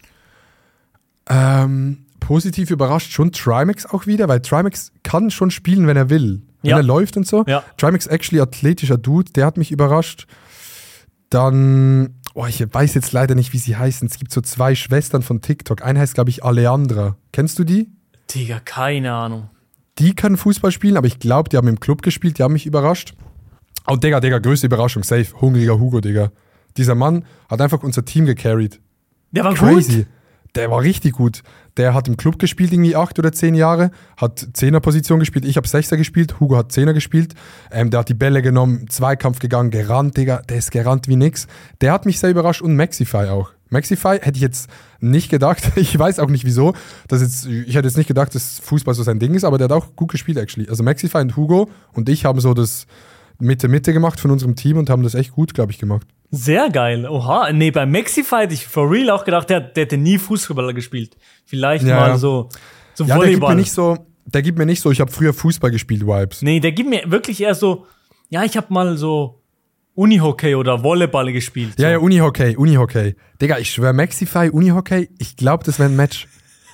Positiv überrascht schon Trimax auch wieder, weil Trimax kann schon spielen, wenn er will. Wenn er läuft und so. Ja. Trimax actually athletischer Dude, der hat mich überrascht. Dann, ich weiß jetzt leider nicht, wie sie heißen. Es gibt so 2 Schwestern von TikTok. Eine heißt, glaube ich, Aleandra. Kennst du die? Digga, keine Ahnung. Die können Fußball spielen, aber ich glaube, die haben im Club gespielt, die haben mich überrascht. Oh, Digga, größte Überraschung, safe. Hungriger Hugo, Digga. Dieser Mann hat einfach unser Team gecarried. Der war crazy. Gut. Der war richtig gut. Der hat im Club gespielt, irgendwie 8 oder 10 Jahre, hat 10er-Position gespielt, ich habe 6er gespielt, Hugo hat 10er gespielt. Der hat die Bälle genommen, Zweikampf gegangen, gerannt, Digga, der ist gerannt wie nix. Der hat mich sehr überrascht und Maxify auch. Maxify hätte ich jetzt nicht gedacht, ich weiß auch nicht wieso, ich hätte jetzt nicht gedacht, dass Fußball so sein Ding ist, aber der hat auch gut gespielt actually. Also Maxify und Hugo und ich haben so das Mitte gemacht von unserem Team und haben das echt gut, glaube ich, gemacht. Sehr geil. Oha. Nee, bei Maxify hätte ich for real auch gedacht, der hätte nie Fußballer gespielt. Vielleicht mal so Volleyball. Der gibt mir nicht so, ich habe früher Fußball gespielt, Vibes. Nee, der gibt mir wirklich eher so, ja, ich habe mal so Unihockey oder Volleyball gespielt. So. Ja, Unihockey. Digga, ich schwöre, Maxify, Unihockey, ich glaube, das wäre ein Match.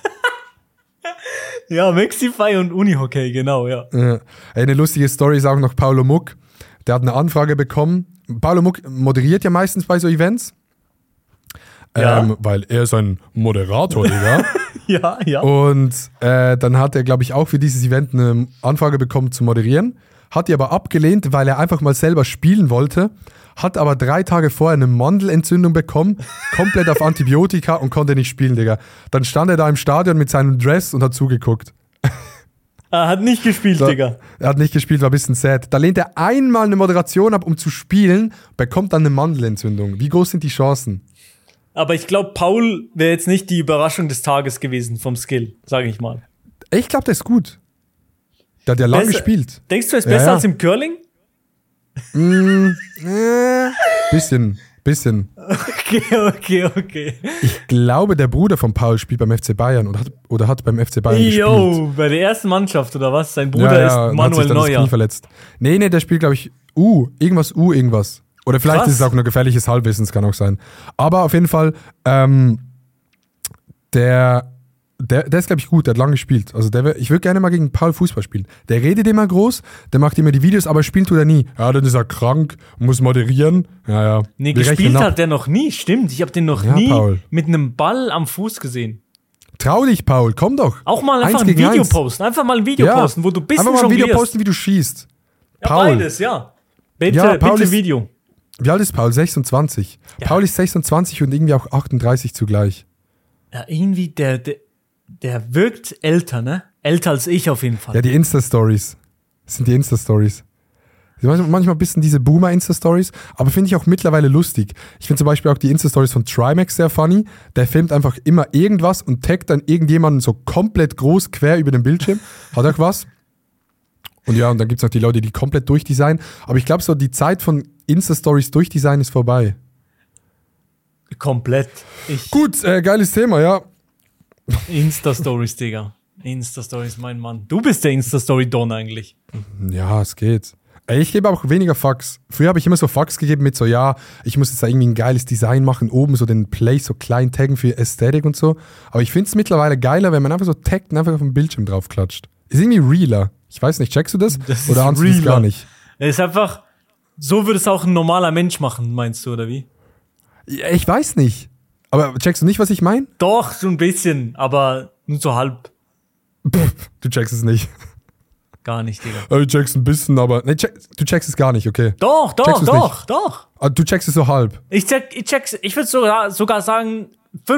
Ja, Maxify und Unihockey, genau, ja. Eine lustige Story ist auch noch Paulo Muck. Der hat eine Anfrage bekommen. Paulo Muck moderiert ja meistens bei so Events. Weil er ist ein Moderator, Digga. Ja. Und dann hat er, glaube ich, auch für dieses Event eine Anfrage bekommen zu moderieren. hat die aber abgelehnt, weil er einfach mal selber spielen wollte, hat aber 3 Tage vorher eine Mandelentzündung bekommen, komplett auf Antibiotika und konnte nicht spielen, Digga. Dann stand er da im Stadion mit seinem Dress und hat zugeguckt. Er hat nicht gespielt, Digga. Er hat nicht gespielt, war ein bisschen sad. Da lehnt er einmal eine Moderation ab, um zu spielen, bekommt dann eine Mandelentzündung. Wie groß sind die Chancen? Aber ich glaube, Paul wäre jetzt nicht die Überraschung des Tages gewesen vom Skill, sage ich mal. Ich glaube, der ist gut. Der hat ja lange gespielt. Denkst du, er ist besser als im Curling? Bisschen. Okay. Ich glaube, der Bruder von Paul spielt beim FC Bayern oder hat beim FC Bayern gespielt. Bei der ersten Mannschaft oder was? Sein Bruder ist Manuel hat sich dann Neuer. Das Knie verletzt. Nee, der spielt, glaube ich, irgendwas. Oder vielleicht Krass. ist es auch nur gefährliches Halbwissen, es kann auch sein. Aber auf jeden Fall, der ist, glaube ich, gut, der hat lange gespielt. Also ich würde gerne mal gegen Paul Fußball spielen. Der redet immer groß, der macht immer die Videos, aber spielen tut er nie. Ja, dann ist er krank, muss moderieren. Ja. Nee, gespielt hat der noch nie, stimmt. Ich habe den noch nie Paul. mit einem Ball am Fuß gesehen. Trau dich, Paul, komm doch. Auch mal einfach ein Video posten. Einfach mal ein Video posten, wo du ein bisschen einfach mal ein Video jonglierst. posten, wie du schießt. Ja, Paul. beides, ja. Bitte Video. Wie alt ist Paul? 26. Ja. Paul ist 26 und irgendwie auch 38 zugleich. Ja, irgendwie, der wirkt älter, ne? Älter als ich auf jeden Fall. Ja, die Insta-Stories. Das sind die Insta-Stories. Manchmal ein bisschen diese Boomer-Insta-Stories, aber finde ich auch mittlerweile lustig. Ich finde zum Beispiel auch die Insta-Stories von Trimax sehr funny. Der filmt einfach immer irgendwas und taggt dann irgendjemanden so komplett groß quer über den Bildschirm. Hat auch was. Und ja, und dann gibt es noch die Leute, die komplett durchdesignen. Aber ich glaube, so die Zeit von Insta-Stories durchdesignen ist vorbei. Komplett. Gut, geiles Thema, ja. Insta-Stories, Digga. Insta-Stories, mein Mann. Du bist der Insta-Story-Don eigentlich. Ja, es geht. Ich gebe auch weniger Fucks. Früher habe ich immer so Fucks gegeben mit so, ja, ich muss jetzt da irgendwie ein geiles Design machen, oben so den Play so klein taggen für Ästhetik und so. Aber ich finde es mittlerweile geiler, wenn man einfach so taggt und einfach auf den Bildschirm drauf klatscht. Ist irgendwie realer. Ich weiß nicht, checkst du das? Oder ahnst du das gar nicht? Es ist einfach, so würde es auch ein normaler Mensch machen, meinst du, oder wie? Ja, ich weiß nicht. Aber checkst du nicht, was ich meine? Doch, so ein bisschen, aber nur so halb. Du checkst es nicht. Gar nicht, Digga. Ich check's ein bisschen, aber. Nee, du checkst es gar nicht, okay. Doch. Ah, du checkst es so halb. Ich check's, ich würde sogar sagen,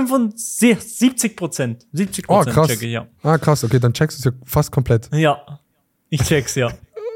70%. 70% krass. checke ich, ja. Ah, krass, okay, dann checkst du es ja fast komplett. Ja, ich check's, ja.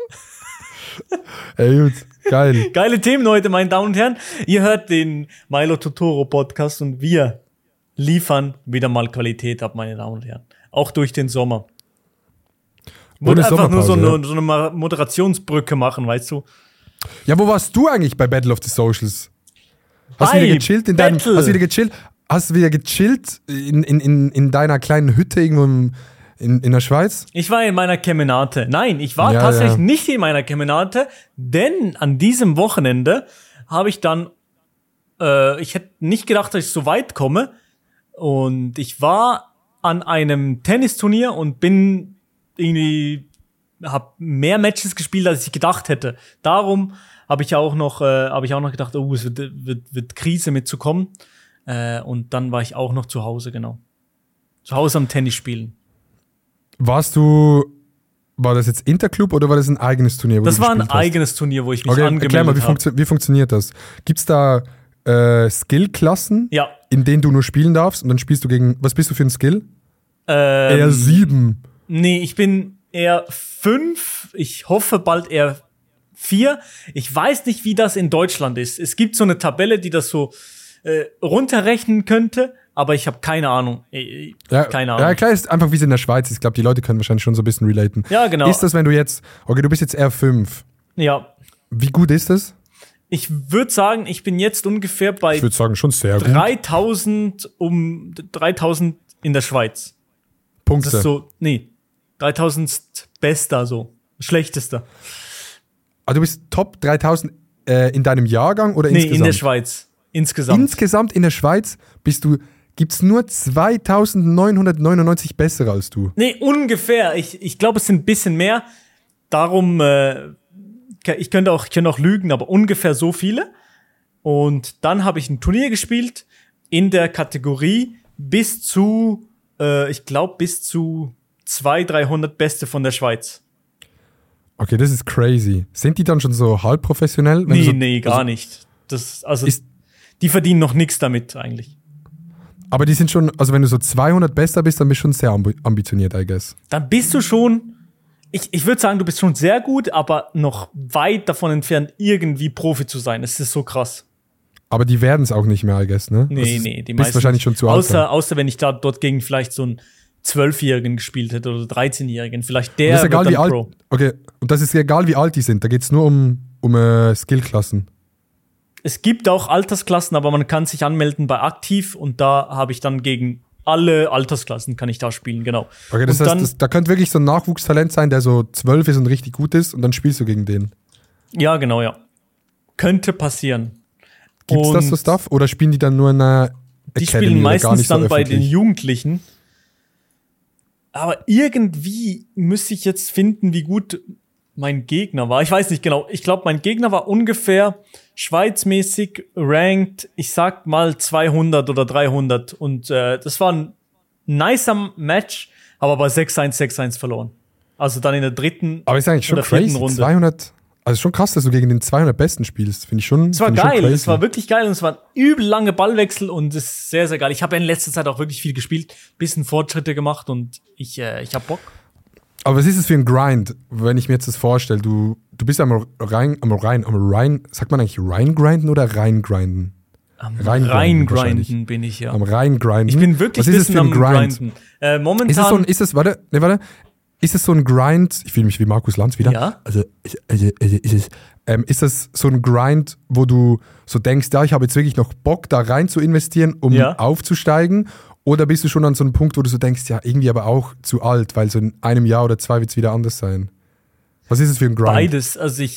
Ey, gut, geil. Geile Themen heute, meine Damen und Herren. Ihr hört den Milo Totoro Podcast und wir liefern wieder mal Qualität ab, meine Damen und Herren. Auch durch den Sommer. Wollte einfach nur so eine Moderationsbrücke machen, weißt du? Ja, wo warst du eigentlich bei Battle of the Socials? Hast du wieder gechillt Hast du wieder gechillt in deiner kleinen Hütte irgendwo in der Schweiz? Ich war in meiner Kemenate. Nein, ich war tatsächlich nicht in meiner Kemenate, denn an diesem Wochenende habe ich dann, ich hätte nicht gedacht, dass ich so weit komme. Und ich war an einem Tennisturnier und bin irgendwie, habe mehr Matches gespielt, als ich gedacht hätte. Darum habe ich auch noch gedacht, oh, es wird Krise mitzukommen. Und dann war ich auch noch zu Hause, genau. Zu Hause am Tennis spielen. War das jetzt Interclub oder war das ein eigenes Turnier? Das war ein eigenes Turnier, wo ich mich angemeldet habe. Erklär mal, wie funktioniert das? Gibt's da Skill-Klassen, in denen du nur spielen darfst und dann spielst du gegen, was bist du für ein Skill? Eher 7. Nee, ich bin eher 5. Ich hoffe bald eher 4. Ich weiß nicht, wie das in Deutschland ist. Es gibt so eine Tabelle, die das so runterrechnen könnte, aber ich habe keine Ahnung. Keine Ahnung. Ja, klar ist einfach, wie es in der Schweiz ist. Ich glaube, die Leute können wahrscheinlich schon so ein bisschen relaten. Ja, genau. Ist das, wenn du jetzt, okay, du bist jetzt eher 5. Ja. Wie gut ist das? Ich würde sagen, ich bin jetzt ungefähr bei ich würde sagen, schon sehr 3000 in der Schweiz. Punkte. Das ist so, 3000 bester, so. Schlechtester. Also du bist Top 3000 in deinem Jahrgang oder insgesamt? In der Schweiz. Insgesamt. Insgesamt in der Schweiz gibt's nur 2999 bessere als du. Nee, ungefähr. Ich glaube, es sind ein bisschen mehr. Darum, ich könnte auch lügen, aber ungefähr so viele. Und dann habe ich ein Turnier gespielt in der Kategorie bis zu 200-300 Beste von der Schweiz. Okay, das ist crazy. Sind die dann schon so halb professionell? Wenn Nee, gar nicht. Die verdienen noch nichts damit eigentlich. Aber die sind schon, also wenn du so 200 Bester bist, dann bist du schon sehr ambitioniert, I guess. Dann bist du schon, ich würde sagen, du bist schon sehr gut, aber noch weit davon entfernt, irgendwie Profi zu sein. Es ist so krass. Aber die werden es auch nicht mehr, I guess, ne? Nee, die meisten. Wahrscheinlich schon zu alt. Außer wenn ich da dort gegen vielleicht so einen 12-Jährigen gespielt hätte oder 13-Jährigen. Vielleicht der ist egal, wird dann wie Pro. alt. Okay, und das ist egal, wie alt die sind. Da geht es nur um Skillklassen. Es gibt auch Altersklassen, aber man kann sich anmelden bei Aktiv und da habe ich dann gegen alle Altersklassen kann ich da spielen, genau. Okay, das heißt, da könnte wirklich so ein Nachwuchstalent sein, der so 12 ist und richtig gut ist und dann spielst du gegen den. Ja, genau, ja. Könnte passieren. Gibt es das so Stuff? Oder spielen die dann nur in einer Die Academy spielen oder meistens gar nicht so dann bei den öffentlich? Jugendlichen. Aber irgendwie müsste ich jetzt finden, wie gut mein Gegner war. Ich weiß nicht genau. Ich glaube, mein Gegner war ungefähr schweizmäßig ranked, ich sag mal 200 oder 300. Und das war ein nicer Match, aber bei 6-1, 6-1 verloren. Also dann in der dritten Aber ist eigentlich schon oder vierten crazy. Runde. 200, also schon krass, dass du gegen den 200 Besten spielst. Finde ich schon. Es war find ich schon geil, crazy. es war wirklich geil und es waren übel lange Ballwechsel und es ist sehr, sehr geil. Ich habe in letzter Zeit auch wirklich viel gespielt, bisschen Fortschritte gemacht und ich hab Bock. Aber was ist es für ein Grind, wenn ich mir jetzt das vorstelle? Du bist am Rein, sagt man eigentlich reingrinden oder reingrinden? Am Reingrinden Reingrinden bin ich, ja. Am Reingrinden. Ich bin wirklich was ist es für ein Grind? Grinden. Momentan. Ist es so ein Grind? Ich fühle mich wie Markus Lanz wieder. Ja. Ist das so ein Grind, wo du so denkst, ja, ich habe jetzt wirklich noch Bock, da rein zu investieren, um aufzusteigen? Oder bist du schon an so einem Punkt, wo du so denkst, ja, irgendwie aber auch zu alt, weil so in einem Jahr oder 2 wird es wieder anders sein? Was ist es für ein Grind? Beides.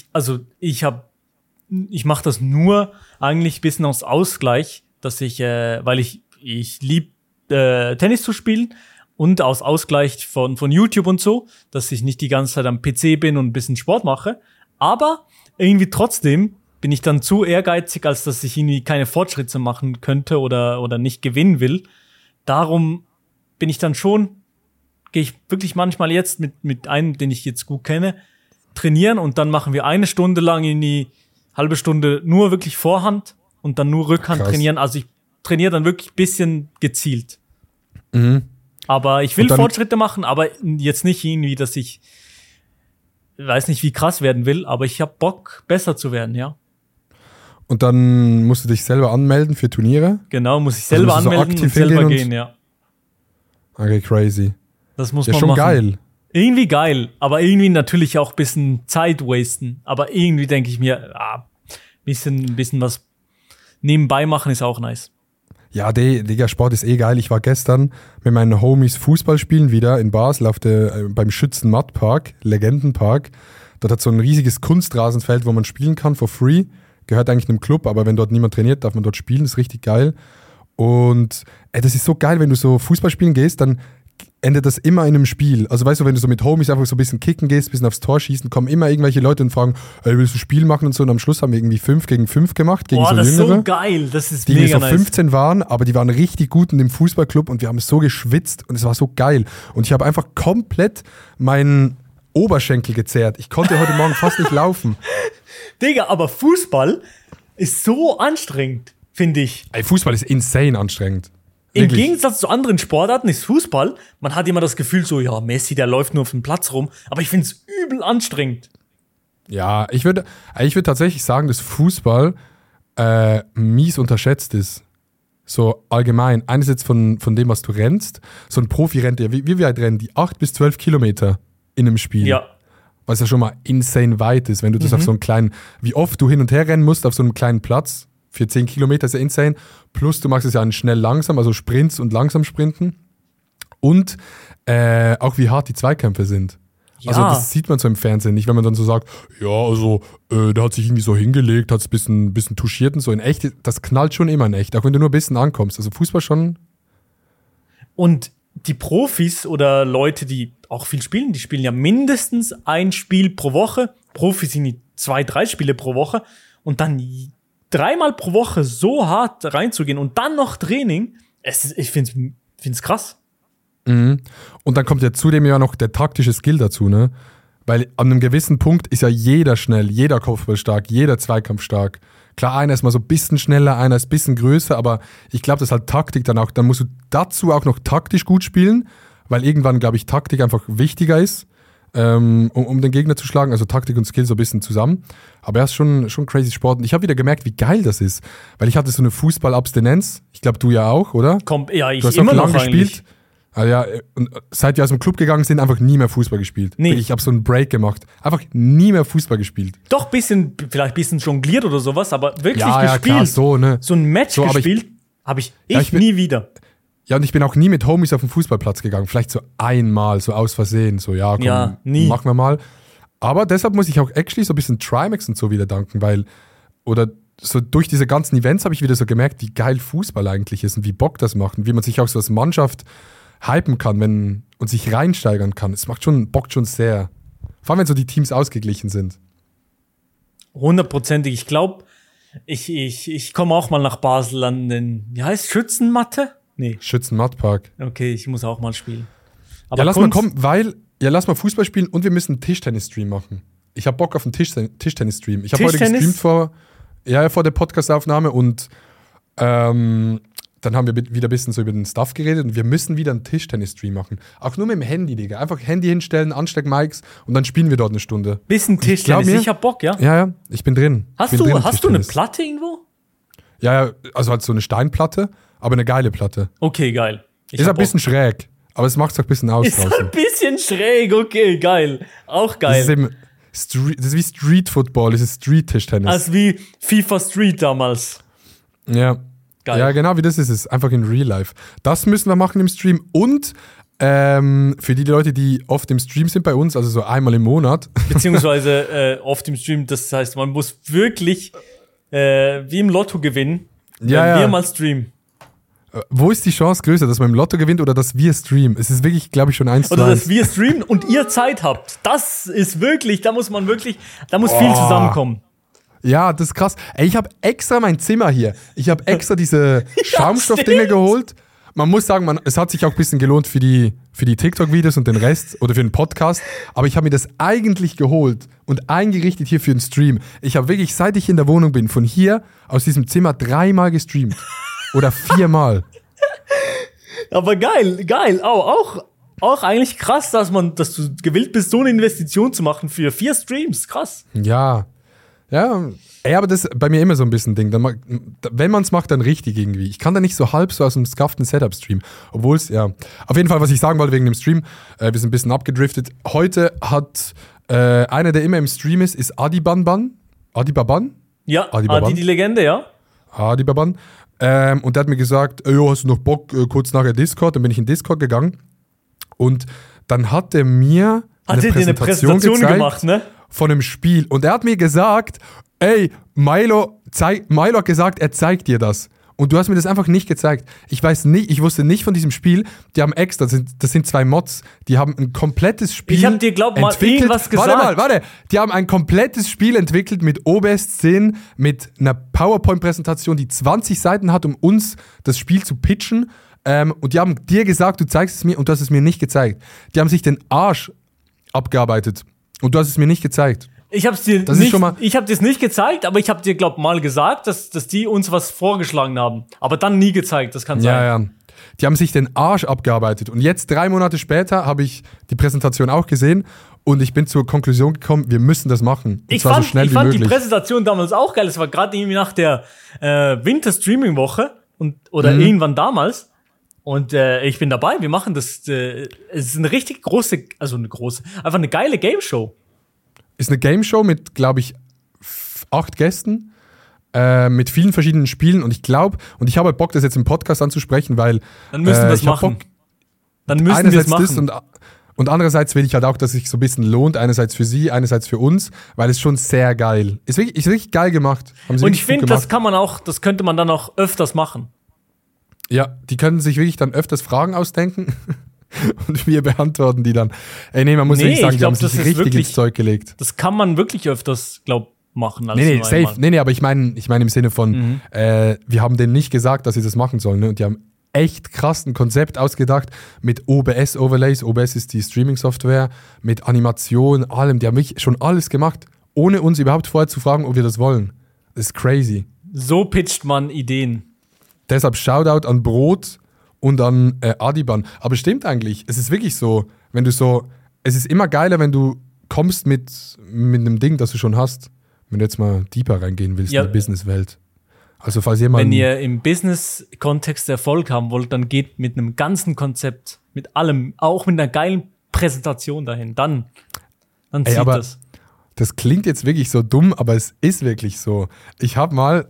Ich mache das nur eigentlich ein bisschen aus Ausgleich, dass weil ich liebe Tennis zu spielen und aus Ausgleich von YouTube und so, dass ich nicht die ganze Zeit am PC bin und ein bisschen Sport mache. Aber irgendwie trotzdem bin ich dann zu ehrgeizig, als dass ich irgendwie keine Fortschritte machen könnte oder nicht gewinnen will. Darum bin ich dann schon, gehe ich wirklich manchmal jetzt mit einem, den ich jetzt gut kenne, trainieren und dann machen wir 1 Stunde lang in die halbe Stunde nur wirklich Vorhand und dann nur Rückhand trainieren. Also ich trainiere dann wirklich ein bisschen gezielt. Mhm. Aber ich will Fortschritte machen, aber jetzt nicht irgendwie, dass ich weiß nicht, wie krass werden will, aber ich habe Bock, besser zu werden, ja. Und dann musst du dich selber anmelden für Turniere? Genau, muss ich selber musst du so anmelden und aktiv selber hingehen gehen, ja. Okay, crazy. Das muss Ja, man schon machen. geil. Irgendwie geil, aber irgendwie natürlich auch ein bisschen Zeit wasten. Aber irgendwie denke ich mir, bisschen was nebenbei machen ist auch nice. Ja, Digga, Sport ist eh geil. Ich war gestern mit meinen Homies Fußball spielen wieder in Basel beim Schützen-Matt-Park, Legendenpark. Dort hat so ein riesiges Kunstrasenfeld, wo man spielen kann for free. Gehört eigentlich einem Club, aber wenn dort niemand trainiert, darf man dort spielen. Ist richtig geil. Und das ist so geil, wenn du so Fußball spielen gehst, dann endet das immer in einem Spiel. Also weißt du, wenn du so mit Homies einfach so ein bisschen kicken gehst, ein bisschen aufs Tor schießen, kommen immer irgendwelche Leute und fragen, willst du ein Spiel machen und so. Und am Schluss haben wir irgendwie 5 gegen 5 gemacht, gegen so das ist Jüngere. so geil, das ist Die mega so nice. 15 waren, aber die waren richtig gut in dem Fußballclub und wir haben so geschwitzt und es war so geil. Und ich habe einfach komplett meinen Oberschenkel gezerrt. Ich konnte heute Morgen fast nicht laufen. Digga, aber Fußball ist so anstrengend, finde ich. Ey, Fußball ist insane anstrengend. Im Wirklich. Gegensatz zu anderen Sportarten ist Fußball, man hat immer das Gefühl so, ja, Messi, der läuft nur auf dem Platz rum, aber ich finde es übel anstrengend. Ja, ich würd tatsächlich sagen, dass Fußball mies unterschätzt ist. So allgemein. Einerseits von dem, was du rennst. So ein Profi rennt ja, wie weit rennen die? 8 bis 12 Kilometer in einem Spiel. Ja. Was ja schon mal insane weit ist, wenn du das auf so einen kleinen, wie oft du hin und her rennen musst auf so einem kleinen Platz. Für 10 Kilometer ist ja insane. Plus du machst es ja schnell langsam, also Sprints und langsam Sprinten. Und auch wie hart die Zweikämpfe sind. Ja. Also das sieht man so im Fernsehen nicht, wenn man dann so sagt, ja, also der hat sich irgendwie so hingelegt, hat es ein bisschen touchiert und so. In echt, das knallt schon immer in echt, auch wenn du nur ein bisschen ankommst. Also Fußball schon. Und die Profis oder Leute, die auch viel spielen, die spielen ja mindestens ein Spiel pro Woche. Profis sind die 2-3 Spiele pro Woche. Und dann 3-mal pro Woche so hart reinzugehen und dann noch Training, ich find's krass. Mhm. Und dann kommt ja zudem ja noch der taktische Skill dazu, ne? Weil an einem gewissen Punkt ist ja jeder schnell, jeder Kopfball stark, jeder Zweikampf stark. Klar, einer ist mal so ein bisschen schneller, einer ist ein bisschen größer, aber ich glaube, das ist halt Taktik dann auch. Dann musst du dazu auch noch taktisch gut spielen, weil irgendwann, glaube ich, Taktik einfach wichtiger ist, um den Gegner zu schlagen. Also Taktik und Skill so ein bisschen zusammen. Aber er ist schon crazy Sport. Und ich habe wieder gemerkt, wie geil das ist. Weil ich hatte so eine Fußballabstinenz. Ich glaube, du ja auch, oder? Ja, ich Du hast immer auch noch lang eigentlich. gespielt. Ah ja, und seit wir aus dem Club gegangen sind, einfach nie mehr Fußball gespielt. Nee. Ich habe so einen Break gemacht. Einfach nie mehr Fußball gespielt. Doch, vielleicht ein bisschen jongliert oder sowas, aber wirklich Ja, gespielt. klar, so, ne? So ein Match So, aber gespielt habe ich bin- nie wieder. Ja, und ich bin auch nie mit Homies auf den Fußballplatz gegangen. Vielleicht so einmal, so aus Versehen. So, ja, komm, Ja, nie. machen wir mal. Aber deshalb muss ich auch actually so ein bisschen Trimax und so wieder danken, weil, oder so durch diese ganzen Events habe ich wieder so gemerkt, wie geil Fußball eigentlich ist und wie Bock das macht und wie man sich auch so als Mannschaft hypen kann und sich reinsteigern kann. Es bockt schon sehr. Vor allem, wenn so die Teams ausgeglichen sind. 100%. Ich glaube, ich komme auch mal nach Basel an den, wie heißt Schützenmatte? Nee, Schützenmattpark. okay, ich muss auch mal spielen. Aber Ja, lass mal Kunst- kommen, lass mal Fußball spielen und wir müssen einen Tischtennis-Stream machen. Ich habe Bock auf einen Tischtennis-Stream. Ich habe heute Tischtennis? gestreamt vor der Podcast-Aufnahme und dann haben wir wieder ein bisschen so über den Stuff geredet und wir müssen wieder einen Tischtennis-Stream machen. Auch nur mit dem Handy, Digga. Einfach Handy hinstellen, Ansteck-Mics und dann spielen wir dort eine Stunde. Bisschen glaub Tischtennis, mir- ich hab Bock, ja? Ja, ich bin drin. Hast Ich bin drin im du eine Tischtennis. Platte irgendwo? Ja, also halt so eine Steinplatte, aber eine geile Platte. Okay, geil. Ich Ist hab ein bisschen schräg, aber es macht es auch ein bisschen aus Bock. Ist draußen. ein bisschen schräg, okay, geil. Auch Das ist geil. eben das ist wie Street Football, das ist Street-Tischtennis. Also wie FIFA Street damals. Ja. Geil. Ja, genau wie das ist es. Einfach in Real Life. Das müssen wir machen im Stream. Und für die Leute, die oft im Stream sind bei uns, also so einmal im Monat. Beziehungsweise oft im Stream, das heißt, man muss wirklich wie im Lotto gewinnen, Ja, wenn ja. wir mal streamen. Wo ist die Chance größer, dass man im Lotto gewinnt oder dass wir streamen? Es ist wirklich, glaube ich, schon 1:1. Oder dass wir streamen und ihr Zeit habt. Das ist wirklich, da muss viel zusammenkommen. Ja, das ist krass. Ey, ich habe extra mein Zimmer hier. Ich habe extra diese Schaumstoffdinger stimmt. geholt. Man muss sagen, es hat sich auch ein bisschen gelohnt für die TikTok-Videos und den Rest oder für den Podcast. Aber ich habe mir das eigentlich geholt und eingerichtet hier für den Stream. Ich habe wirklich, seit ich in der Wohnung bin, von hier aus diesem Zimmer 3-mal gestreamt. Oder 4-mal. Aber geil. Auch eigentlich krass, dass du gewillt bist, so eine Investition zu machen für 4 Streams. Krass. Ja. Ja. Ey, aber das ist bei mir immer so ein bisschen Ding. Wenn man es macht, dann richtig irgendwie. Ich kann da nicht so halb so aus dem scufften Setup streamen. Obwohl es, ja. Auf jeden Fall, was ich sagen wollte wegen dem Stream, wir sind ein bisschen abgedriftet. Heute hat einer, der immer im Stream ist Adibaban. Adibaban? Ja, Adibaban? die Legende, ja. Adibaban. Und der hat mir gesagt, jo, hast du noch Bock, kurz nachher Discord? Dann bin ich in Discord gegangen. Und dann hat er mir Hat er dir eine Präsentation gezeigt gemacht, ne? von einem Spiel. Und er hat mir gesagt, ey, Milo hat gesagt, er zeigt dir das. Und du hast mir das einfach nicht gezeigt. Ich wusste nicht von diesem Spiel. Die haben extra, das sind 2 Mods, die haben ein komplettes Spiel Ich hab dir, glaub mal, irgendwas gesagt. Warte. Die haben ein komplettes Spiel entwickelt mit OBS-10, mit einer PowerPoint-Präsentation, die 20 Seiten hat, um uns das Spiel zu pitchen. Und die haben dir gesagt, du zeigst es mir und du hast es mir nicht gezeigt. Die haben sich den Arsch abgearbeitet und du hast es mir nicht gezeigt. Ich hab's dir Das ist schon mal- ich hab dir's nicht gezeigt, aber ich hab dir, glaub mal gesagt, dass die uns was vorgeschlagen haben. Aber dann nie gezeigt, das kann sein. Ja. Die haben sich den Arsch abgearbeitet. Und jetzt 3 Monate später habe ich die Präsentation auch gesehen und ich bin zur Konklusion gekommen, wir müssen das machen. Und Ich zwar fand, so schnell ich wie fand die möglich. Präsentation damals auch geil. Es war gerade irgendwie nach der Winter-Streaming-Woche oder irgendwann damals. Und ich bin dabei, wir machen das. Es ist eine richtig große, einfach eine geile Game-Show. Ist eine Game-Show mit, glaube ich, 8 Gästen, mit vielen verschiedenen Spielen. Und ich habe halt Bock, das jetzt im Podcast anzusprechen, weil Dann müssen wir es ich hab machen. Bock, Dann müssen wir es einerseits machen. das und andererseits will ich halt auch, dass es sich so ein bisschen lohnt. Einerseits für sie, einerseits für uns, weil es schon sehr geil ist. Wirklich geil gemacht. Haben sie Und wirklich ich gut finde, gemacht. das könnte man dann auch öfters machen. Ja, die können sich wirklich dann öfters Fragen ausdenken und wir beantworten die dann. Ey, nee, man muss wirklich sagen, ich die haben glaub, das sich ist richtig wirklich- ins Zeug gelegt. Das kann man wirklich öfters, machen. Als Nee, nur safe. einmal. Nee, aber ich meine im Sinne von, wir haben denen nicht gesagt, dass sie das machen sollen. Ne? Und die haben echt krassen Konzept ausgedacht mit OBS-Overlays. OBS ist die Streaming-Software, mit Animation, allem. Die haben wirklich schon alles gemacht, ohne uns überhaupt vorher zu fragen, ob wir das wollen. Das ist crazy. So pitcht man Ideen. Deshalb Shoutout an Brot und an Adiban. Aber stimmt eigentlich, es ist wirklich so, wenn du so, es ist immer geiler, wenn du kommst mit einem Ding, das du schon hast. Wenn du jetzt mal deeper reingehen willst in die Businesswelt. Also falls jemand... Wenn ihr im Business-Kontext Erfolg haben wollt, dann geht mit einem ganzen Konzept, mit allem, auch mit einer geilen Präsentation dahin. Dann zieht aber das. Das klingt jetzt wirklich so dumm, aber es ist wirklich so. Ich habe mal,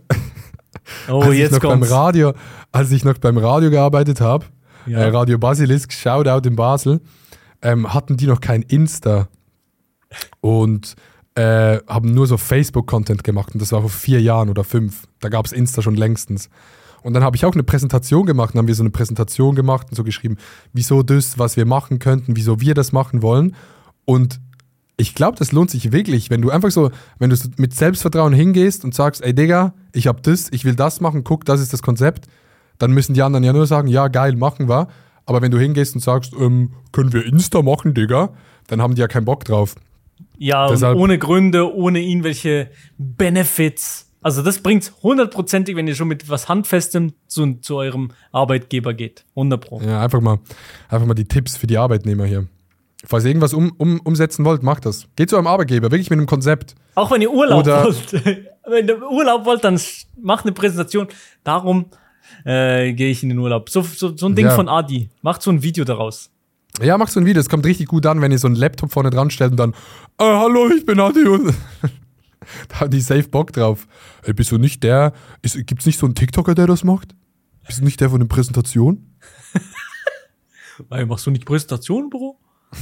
als ich noch beim Radio gearbeitet habe, Radio Basilisk, Shoutout in Basel, hatten die noch kein Insta und haben nur so Facebook-Content gemacht und das war vor 4 Jahren oder 5. Da gab es Insta schon längstens. Und dann habe ich auch eine Präsentation gemacht und haben wir so eine Präsentation gemacht und so geschrieben, wieso das, was wir machen könnten, wieso wir das machen wollen. Und ich glaube, das lohnt sich wirklich, wenn du einfach so, wenn du mit Selbstvertrauen hingehst und sagst, ey Digga, ich hab das, ich will das machen, guck, das ist das Konzept, dann müssen die anderen ja nur sagen, ja geil, machen wir. Aber wenn du hingehst und sagst, können wir Insta machen, Digga, dann haben die ja keinen Bock drauf. Ja, deshalb, ohne Gründe, ohne irgendwelche Benefits. Also das bringt's 100%ig, wenn ihr schon mit was Handfestem zu eurem Arbeitgeber geht. 100%. Ja, einfach mal die Tipps für die Arbeitnehmer hier. Falls ihr irgendwas umsetzen wollt, macht das. Geht zu eurem Arbeitgeber, wirklich mit einem Konzept. Auch wenn ihr Urlaub wollt. Wenn ihr Urlaub wollt, dann macht eine Präsentation. Darum gehe ich in den Urlaub. So ein Ding von Adi. Macht so ein Video daraus. Ja, macht so ein Video. Es kommt richtig gut an, wenn ihr so einen Laptop vorne dran stellt und dann hallo, ich bin Adi. Da haben die safe Bock drauf. Ey, bist du nicht der, gibt's nicht so einen TikToker, der das macht? Bist du nicht der von der Präsentation? Machst du nicht Präsentation, Bro?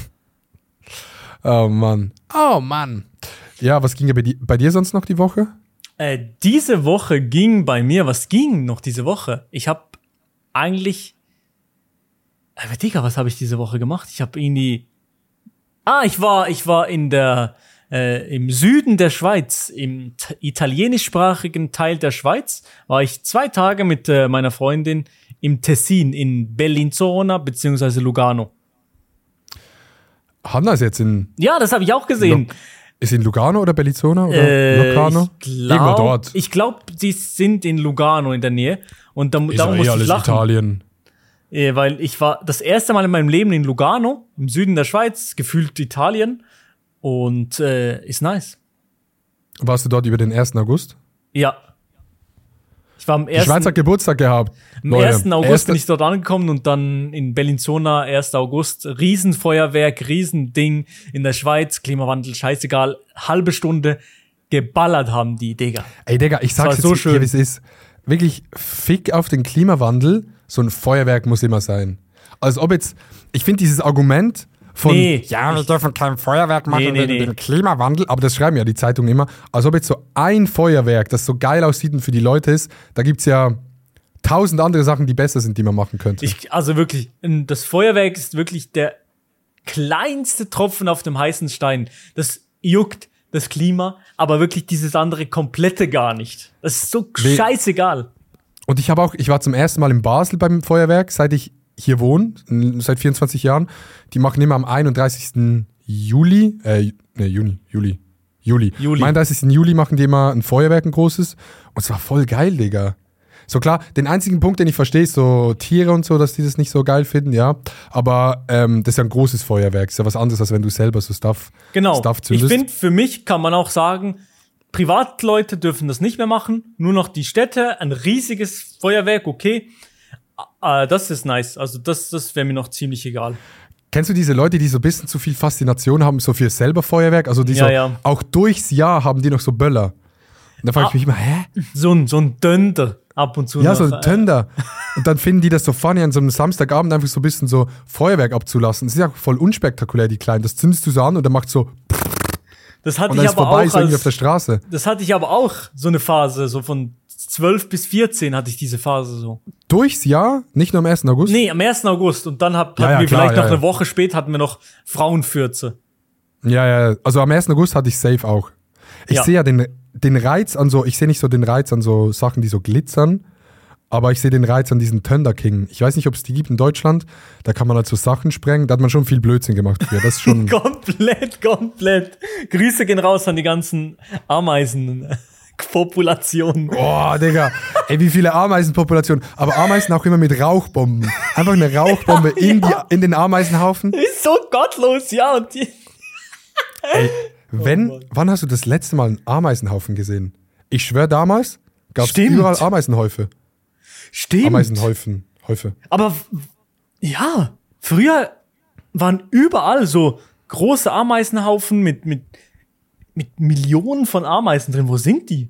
Oh Mann. Ja, was ging ja bei dir sonst noch die Woche? Diese Woche ging bei mir, was ging noch diese Woche? Ich habe eigentlich... Aber Digga, was habe ich diese Woche gemacht? Ich habe irgendwie... ich war in der... im Süden der Schweiz, im italienischsprachigen Teil der Schweiz, war ich 2 Tage mit meiner Freundin im Tessin, in Bellinzona bzw. Lugano. Hanna ist jetzt in... Ja, das habe ich auch gesehen. Ist in Lugano oder Bellinzona oder Locarno? Irgendwo dort. Ich glaube, die sind in Lugano in der Nähe. Und darum muss ich alles lachen. Italien. Weil ich war das erste Mal in meinem Leben in Lugano, im Süden der Schweiz, gefühlt Italien. Und ist nice. Warst du dort über den 1. August? Ja. Ich war am 1. Die Schweiz hat Geburtstag gehabt. Am 1. August bin ich dort angekommen und dann in Bellinzona, 1. August, Riesenfeuerwerk, Riesending in der Schweiz, Klimawandel, scheißegal, halbe Stunde geballert haben die, Digga. Ey, Digga, ich sag's jetzt hier, wie es ist. Wirklich, fick auf den Klimawandel, so ein Feuerwerk muss immer sein. Als ob jetzt, ich finde dieses Argument von, ja, wir dürfen kein Feuerwerk machen wegen dem Klimawandel, aber das schreiben ja die Zeitungen immer, als ob jetzt so ein Feuerwerk, das so geil aussieht und für die Leute ist, da gibt's ja 1000 andere Sachen, die besser sind, die man machen könnte. Also wirklich, das Feuerwerk ist wirklich der kleinste Tropfen auf dem heißen Stein. Das juckt das Klima, aber wirklich dieses andere komplette gar nicht. Das ist so scheißegal. Und ich war zum ersten Mal in Basel beim Feuerwerk, seit ich hier wohne, seit 24 Jahren. Die machen immer am 31. Juli. 31. Juli machen die immer ein Feuerwerk, ein großes. Und es war voll geil, Digga. So klar, den einzigen Punkt, den ich verstehe, ist so Tiere und so, dass die das nicht so geil finden, ja. Aber das ist ja ein großes Feuerwerk. Das ist ja was anderes, als wenn du selber so Stuff zündest. Ich finde, für mich kann man auch sagen, Privatleute dürfen das nicht mehr machen. Nur noch die Städte, ein riesiges Feuerwerk, okay. Das ist nice. Also das wäre mir noch ziemlich egal. Kennst du diese Leute, die so ein bisschen zu viel Faszination haben, so für selber Feuerwerk? Also die auch durchs Jahr haben die noch so Böller. Und da frage ich mich immer, hä? So ein Dönder ab und zu. Ja, noch, so ein Tönder. Und dann finden die das so funny, an so einem Samstagabend einfach so ein bisschen so Feuerwerk abzulassen. Das ist ja voll unspektakulär, die Kleinen. Das zündest du so an und dann macht so... Das hatte und dann ich ist aber vorbei, auch ist irgendwie auf der Straße. Das hatte ich aber auch, so eine Phase, so von 12 bis 14 hatte ich diese Phase so. Durchs Jahr? Nicht nur am 1. August? Nee, am 1. August. Und dann hatten wir vielleicht noch eine Woche später hatten wir noch Frauenfürze. Ja. Also am 1. August hatte ich safe auch. Ich sehe ja den Reiz an so, ich sehe nicht so den Reiz an so Sachen, die so glitzern. aber ich sehe den Reiz an diesen Thunder King. Ich weiß nicht, ob es die gibt in Deutschland. Da kann man halt so Sachen sprengen. Da hat man schon viel Blödsinn gemacht früher. Das ist schon komplett. Grüße gehen raus an die ganzen Ameisenpopulationen. Oh, Digga. Ey, wie viele Ameisenpopulationen. Aber Ameisen auch immer mit Rauchbomben. Einfach eine Rauchbombe in den Ameisenhaufen. Ist so gottlos, ja. Und die Ey, wann hast du das letzte Mal einen Ameisenhaufen gesehen? Ich schwöre, damals gab es überall Ameisenhäufe. Stimmt. Häufe. Aber ja, früher waren überall so große Ameisenhaufen mit Millionen von Ameisen drin. Wo sind die?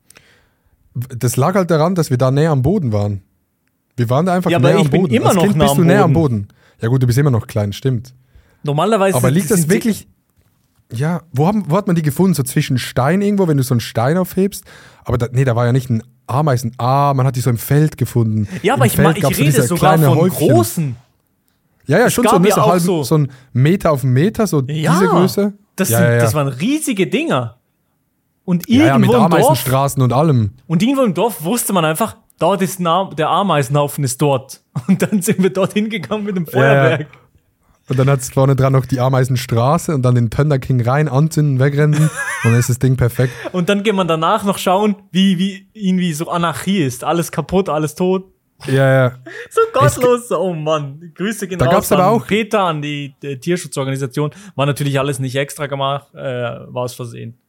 Das lag halt daran, dass wir da näher am Boden waren. Wir waren da einfach näher am Boden. Ja, aber ich bin immer noch bist du näher am Boden. Ja gut, du bist immer noch klein, stimmt. Normalerweise. Aber liegt das wirklich... Ja, wo hat man die gefunden? So zwischen Stein irgendwo, wenn du so einen Stein aufhebst? Aber da war ja nicht ein Ameisen. Man hat die so im Feld gefunden. Ja, aber ich rede sogar von großen. Ja, schon so ein Meter auf einen Meter, so diese Größe. Das waren riesige Dinger. Und irgendwo mit im Ameisenstraßen und allem. Und irgendwo im Dorf wusste man einfach, dort ist der Ameisenhaufen ist dort. Und dann sind wir dort hingegangen mit dem Feuerwerk. Ja. Und dann hat es vorne dran noch die Ameisenstraße und dann den Thunder King rein, anzünden, wegrennen und dann ist das Ding perfekt. Und dann geht man danach noch schauen, wie irgendwie so Anarchie ist. Alles kaputt, alles tot. Ja. So gottlos. Oh Mann. Grüße gehen raus an Peter, an die Tierschutzorganisation. War natürlich alles nicht extra gemacht, war aus Versehen.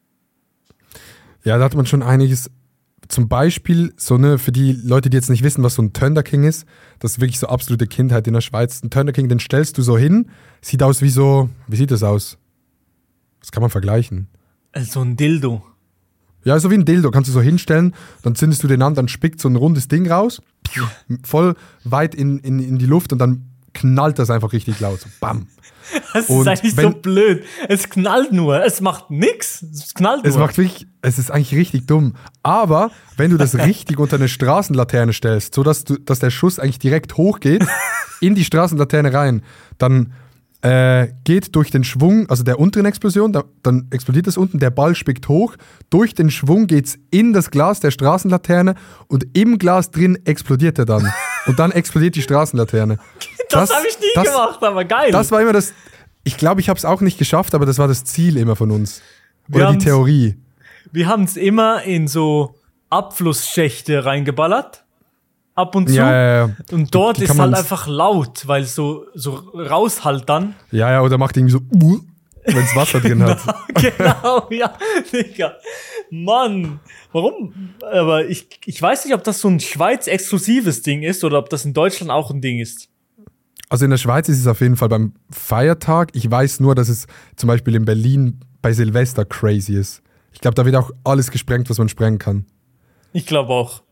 Ja, da hat man schon einiges. Zum Beispiel, für die Leute, die jetzt nicht wissen, was so ein Thunder King ist, das ist wirklich so absolute Kindheit in der Schweiz. Ein Thunder King, den stellst du so hin, sieht aus wie sieht das aus? Das kann man vergleichen. So ein Dildo. Ja, so wie ein Dildo, kannst du so hinstellen, dann zündest du den an, dann spickt so ein rundes Ding raus, voll weit in die Luft und dann knallt das einfach richtig laut. So, bam. Das ist eigentlich so blöd. Es knallt nur, es macht nix. Es knallt nur. Es ist eigentlich richtig dumm. Aber wenn du das richtig unter eine Straßenlaterne stellst, sodass dass der Schuss eigentlich direkt hochgeht, in die Straßenlaterne rein, dann geht durch den Schwung, also der unteren Explosion, dann explodiert das unten, der Ball spickt hoch, durch den Schwung geht's in das Glas der Straßenlaterne und im Glas drin explodiert er dann. Und dann explodiert die Straßenlaterne. Das habe ich nie gemacht, aber geil. Das war immer ich glaube, ich habe es auch nicht geschafft, aber das war das Ziel immer von uns. Oder die Theorie. Wir haben es immer in so Abflussschächte reingeballert. Ab und zu. Ja. Und dort ist halt einfach laut, weil es so raushallt dann. Ja, oder macht irgendwie so, wenn es Wasser drin hat. Genau, ja, Digga. Mann, warum? Aber ich weiß nicht, ob das so ein Schweiz-exklusives Ding ist oder ob das in Deutschland auch ein Ding ist. Also in der Schweiz ist es auf jeden Fall beim Feiertag. Ich weiß nur, dass es zum Beispiel in Berlin bei Silvester crazy ist. Ich glaube, da wird auch alles gesprengt, was man sprengen kann. Ich glaube auch.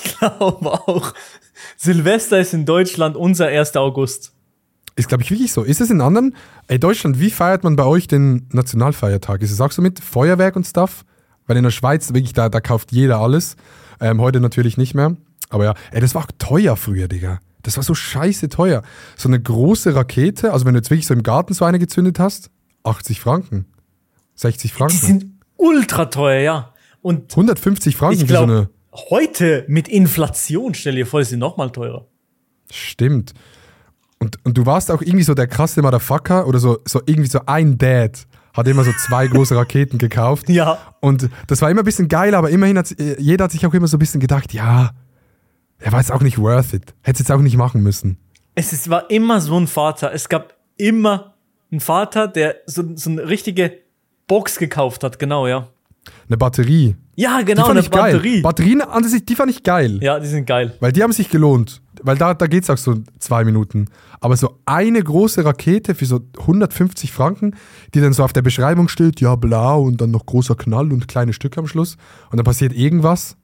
Silvester ist in Deutschland unser 1. August. Ist, glaube ich, wirklich so. Ist es in anderen? Deutschland, wie feiert man bei euch den Nationalfeiertag? Ist es auch so mit Feuerwerk und Stuff? Weil in der Schweiz, wirklich, da kauft jeder alles. Heute natürlich nicht mehr. Aber ja, das war auch teuer früher, Digga. Das war so scheiße teuer. So eine große Rakete, also wenn du jetzt wirklich so im Garten so eine gezündet hast, 80 Franken. 60 Franken. Die sind ultra teuer, ja. Und 150 Franken ich glaube, so eine heute mit Inflation, stell dir vor, ist sie nochmal teurer. Stimmt. Und du warst auch irgendwie so der krasse Motherfucker oder so irgendwie so ein Dad hat immer so 2 große Raketen gekauft. Ja. Und das war immer ein bisschen geil, aber immerhin jeder hat sich auch immer so ein bisschen gedacht, ja, er war jetzt auch nicht worth it. Hätte es jetzt auch nicht machen müssen. Es war immer so ein Vater. Es gab immer einen Vater, der so eine richtige Box gekauft hat, genau, ja. Eine Batterie. Ja, genau, eine Batterie. Geil. Batterien an sich, die fand ich geil. Ja, die sind geil. Weil die haben sich gelohnt. Weil da geht's auch so 2 Minuten. Aber so eine große Rakete für so 150 Franken, die dann so auf der Beschreibung steht, ja, blau und dann noch großer Knall und kleine Stücke am Schluss. Und dann passiert irgendwas.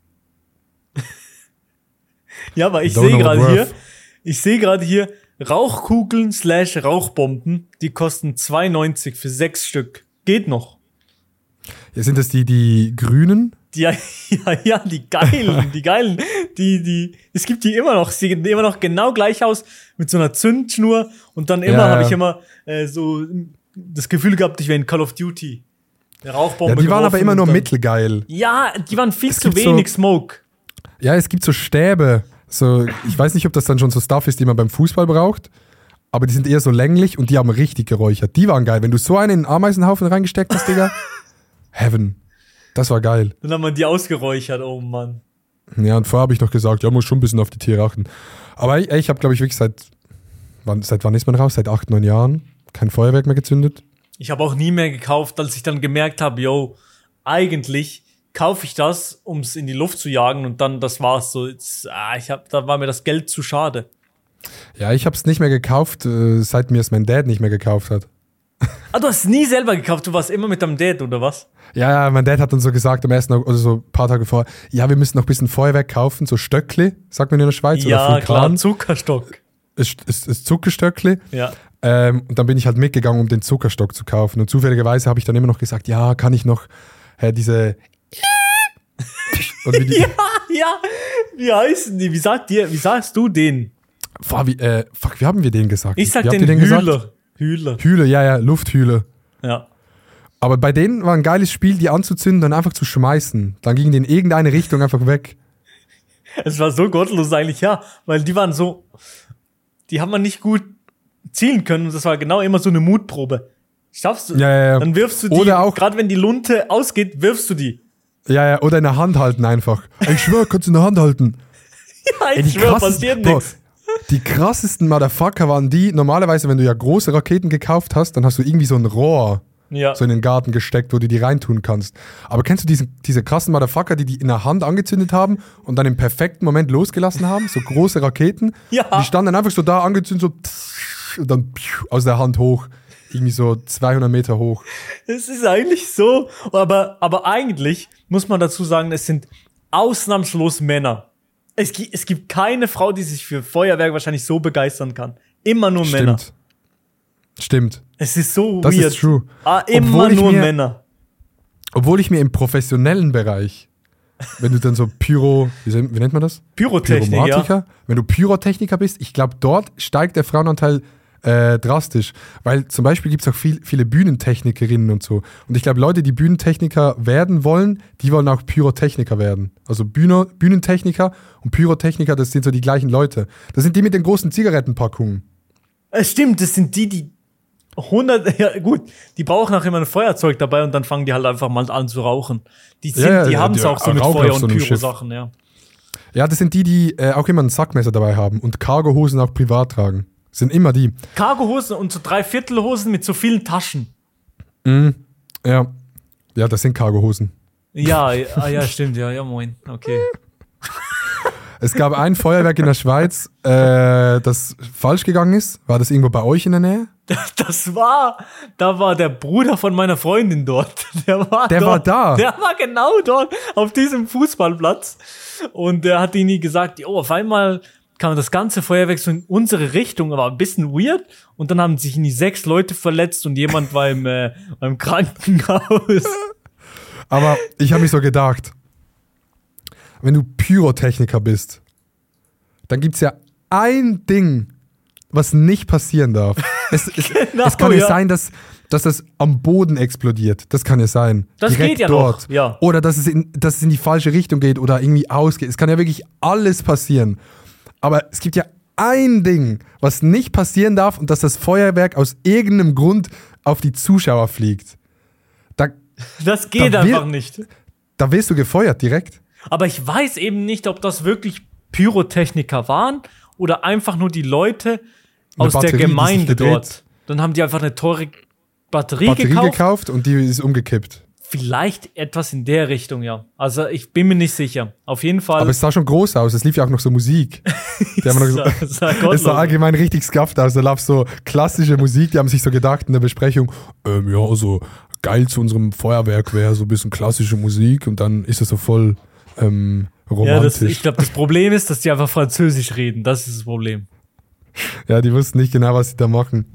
Ja, aber ich sehe gerade hier Rauchkugeln / Rauchbomben, die kosten 2,90 für 6 Stück. Geht noch. Ja, sind das die grünen? Ja, die geilen. Es gibt die immer noch. Sie sehen immer noch genau gleich aus, mit so einer Zündschnur. Und dann habe ich immer so das Gefühl gehabt, ich wäre in Call of Duty. Eine Rauchbombe. Ja, die waren aber immer nur mittelgeil. Ja, die waren viel zu wenig Smoke. Ja, es gibt so Stäbe. So, ich weiß nicht, ob das dann schon so Stuff ist, die man beim Fußball braucht, aber die sind eher so länglich und die haben richtig geräuchert. Die waren geil. Wenn du so einen in den Ameisenhaufen reingesteckt hast, Digga, Heaven. Das war geil. Dann haben wir die ausgeräuchert, oh Mann. Ja, und vorher habe ich noch gesagt, ja, muss schon ein bisschen auf die Tiere achten. Aber ich habe, glaube ich, wirklich seit wann ist man raus? Seit 8, 9 Jahren kein Feuerwerk mehr gezündet. Ich habe auch nie mehr gekauft, als ich dann gemerkt habe, yo, eigentlich kaufe ich das, um es in die Luft zu jagen und dann, das war's so. Da war mir das Geld zu schade. Ja, ich habe es nicht mehr gekauft, seit mir es mein Dad nicht mehr gekauft hat. Ah, du hast es nie selber gekauft, du warst immer mit deinem Dad, oder was? Ja, mein Dad hat dann so gesagt am ersten, oder so ein paar Tage vorher, ja, wir müssen noch ein bisschen Feuerwerk kaufen, so Stöckli, sagt man in der Schweiz. Ja, oder klar, Zuckerstock. Ist Zuckerstöckli. Ja. Und dann bin ich halt mitgegangen, um den Zuckerstock zu kaufen. Und zufälligerweise habe ich dann immer noch gesagt, ja, kann ich noch diese und ja, wie heißen die? Wie sagst du den? Wie haben wir den gesagt? Ich sag den Hühler. Hühle, ja, Lufthühle. Ja. Aber bei denen war ein geiles Spiel, die anzuzünden und einfach zu schmeißen. Dann gingen die in irgendeine Richtung einfach weg. Es war so gottlos eigentlich, ja. Weil die waren so, die haben wir nicht gut zielen können. Und das war genau immer so eine Mutprobe. Schaffst du? Ja. Dann wirfst du die, gerade wenn die Lunte ausgeht, wirfst du die. Ja, oder in der Hand halten einfach. Ich schwör, kannst du in der Hand halten. Ja, ich schwör, passiert nichts. Die krassesten Motherfucker waren die, normalerweise, wenn du ja große Raketen gekauft hast, dann hast du irgendwie so ein Rohr so in den Garten gesteckt, wo du die reintun kannst. Aber kennst du diese krassen Motherfucker, die in der Hand angezündet haben und dann im perfekten Moment losgelassen haben? So große Raketen. Ja. Die standen dann einfach so da angezündet, so und dann aus der Hand hoch. Irgendwie so 200 Meter hoch. Es ist eigentlich so, aber eigentlich muss man dazu sagen, es sind ausnahmslos Männer. Es gibt keine Frau, die sich für Feuerwerk wahrscheinlich so begeistern kann. Immer nur Männer. Stimmt. Es ist so das weird. Das ist true. Immer nur Männer. Obwohl ich mir im professionellen Bereich, wenn du dann so wie nennt man das? Pyrotechniker. Ja. Wenn du Pyrotechniker bist, ich glaube, dort steigt der Frauenanteil drastisch. Weil zum Beispiel gibt es auch viele Bühnentechnikerinnen und so. Und ich glaube, Leute, die Bühnentechniker werden wollen, die wollen auch Pyrotechniker werden. Also Bühnentechniker und Pyrotechniker, das sind so die gleichen Leute. Das sind die mit den großen Zigarettenpackungen. Es stimmt, das sind die 100, ja gut, die brauchen auch immer ein Feuerzeug dabei und dann fangen die halt einfach mal an zu rauchen. Die haben es auch so mit Feuer und Pyro-Sachen, ja. Ja, das sind die auch immer ein Sackmesser dabei haben und Cargohosen auch privat tragen. Sind immer die. Cargohosen und so 3/4-Hosen mit so vielen Taschen. Ja, das sind Cargohosen. Ja, stimmt, ja, moin, okay. Es gab ein Feuerwerk in der Schweiz, das falsch gegangen ist. War das irgendwo bei euch in der Nähe? Da war der Bruder von meiner Freundin dort. Der war da? Der war genau dort, auf diesem Fußballplatz. Und der hat ihnen gesagt, auf einmal kam das ganze Feuerwerk so in unsere Richtung, aber ein bisschen weird. Und dann haben sich 6 Leute verletzt und jemand war im Krankenhaus. Aber ich habe mich so gedacht, wenn du Pyrotechniker bist, dann gibt es ja ein Ding, was nicht passieren darf. Es kann ja sein, dass das am Boden explodiert. Das kann ja sein. Das direkt geht ja dort. Noch. Ja. Oder dass es in die falsche Richtung geht oder irgendwie ausgeht. Es kann ja wirklich alles passieren. Aber es gibt ja ein Ding, was nicht passieren darf und dass das Feuerwerk aus irgendeinem Grund auf die Zuschauer fliegt. Das geht einfach nicht. Da wirst du gefeuert direkt. Aber ich weiß eben nicht, ob das wirklich Pyrotechniker waren oder einfach nur die Leute aus der Gemeinde dort. Dann haben die einfach eine teure Batterie gekauft und die ist umgekippt. Vielleicht etwas in der Richtung, ja. Also ich bin mir nicht sicher. Auf jeden Fall. Aber es sah schon groß aus. Es lief ja auch noch so Musik. Es sah allgemein richtig skafft aus. Da lief so klassische Musik. Die haben sich so gedacht in der Besprechung, ja, so geil zu unserem Feuerwerk wäre so ein bisschen klassische Musik. Und dann ist es so voll romantisch. Ja, ich glaube, das Problem ist, dass die einfach Französisch reden. Das ist das Problem. Ja, die wussten nicht genau, was sie da machen.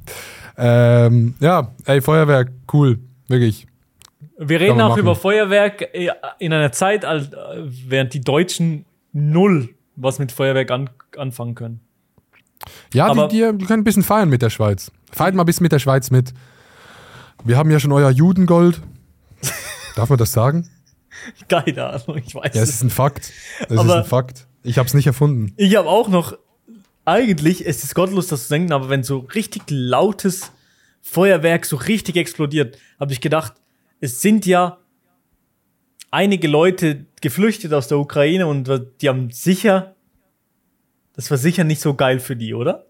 Feuerwerk, cool. Wirklich. Wir reden auch über Feuerwerk in einer Zeit, während die Deutschen null was mit Feuerwerk anfangen können. Ja, aber die können ein bisschen feiern mit der Schweiz. Feiert mal ein bisschen mit der Schweiz mit. Wir haben ja schon euer Judengold. Darf man das sagen? Keine Ahnung, ich weiß. Ja, es ist ein Fakt. Es ist ein Fakt. Ich habe es nicht erfunden. Ich habe auch noch, eigentlich, es ist gottlos, das zu denken, aber wenn so richtig lautes Feuerwerk so richtig explodiert, habe ich gedacht, es sind ja einige Leute geflüchtet aus der Ukraine und die haben sicher, das war sicher nicht so geil für die, oder?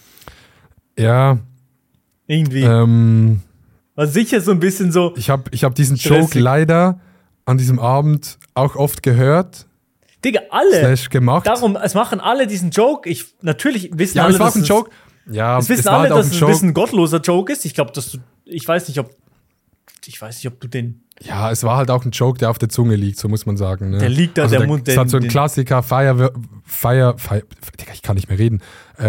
Ja. Irgendwie. War sicher so ein bisschen so. Ich hab diesen stressig. Joke leider an diesem Abend auch oft gehört. Digga, alle. / gemacht. Darum, es machen alle diesen Joke. Natürlich wissen Ja, aber alle, es war dass auch ein Joke. Ja, es wissen war alle, halt auch dass ein es ein Joke. bisschen ein gottloser Joke ist. Ich glaube, ich weiß nicht, ob du den. Ja, es war halt auch ein Joke, der auf der Zunge liegt, so muss man sagen. Ne? Der liegt da, also der Mund, Es hat so ein Klassiker, Digga, ich kann nicht mehr reden.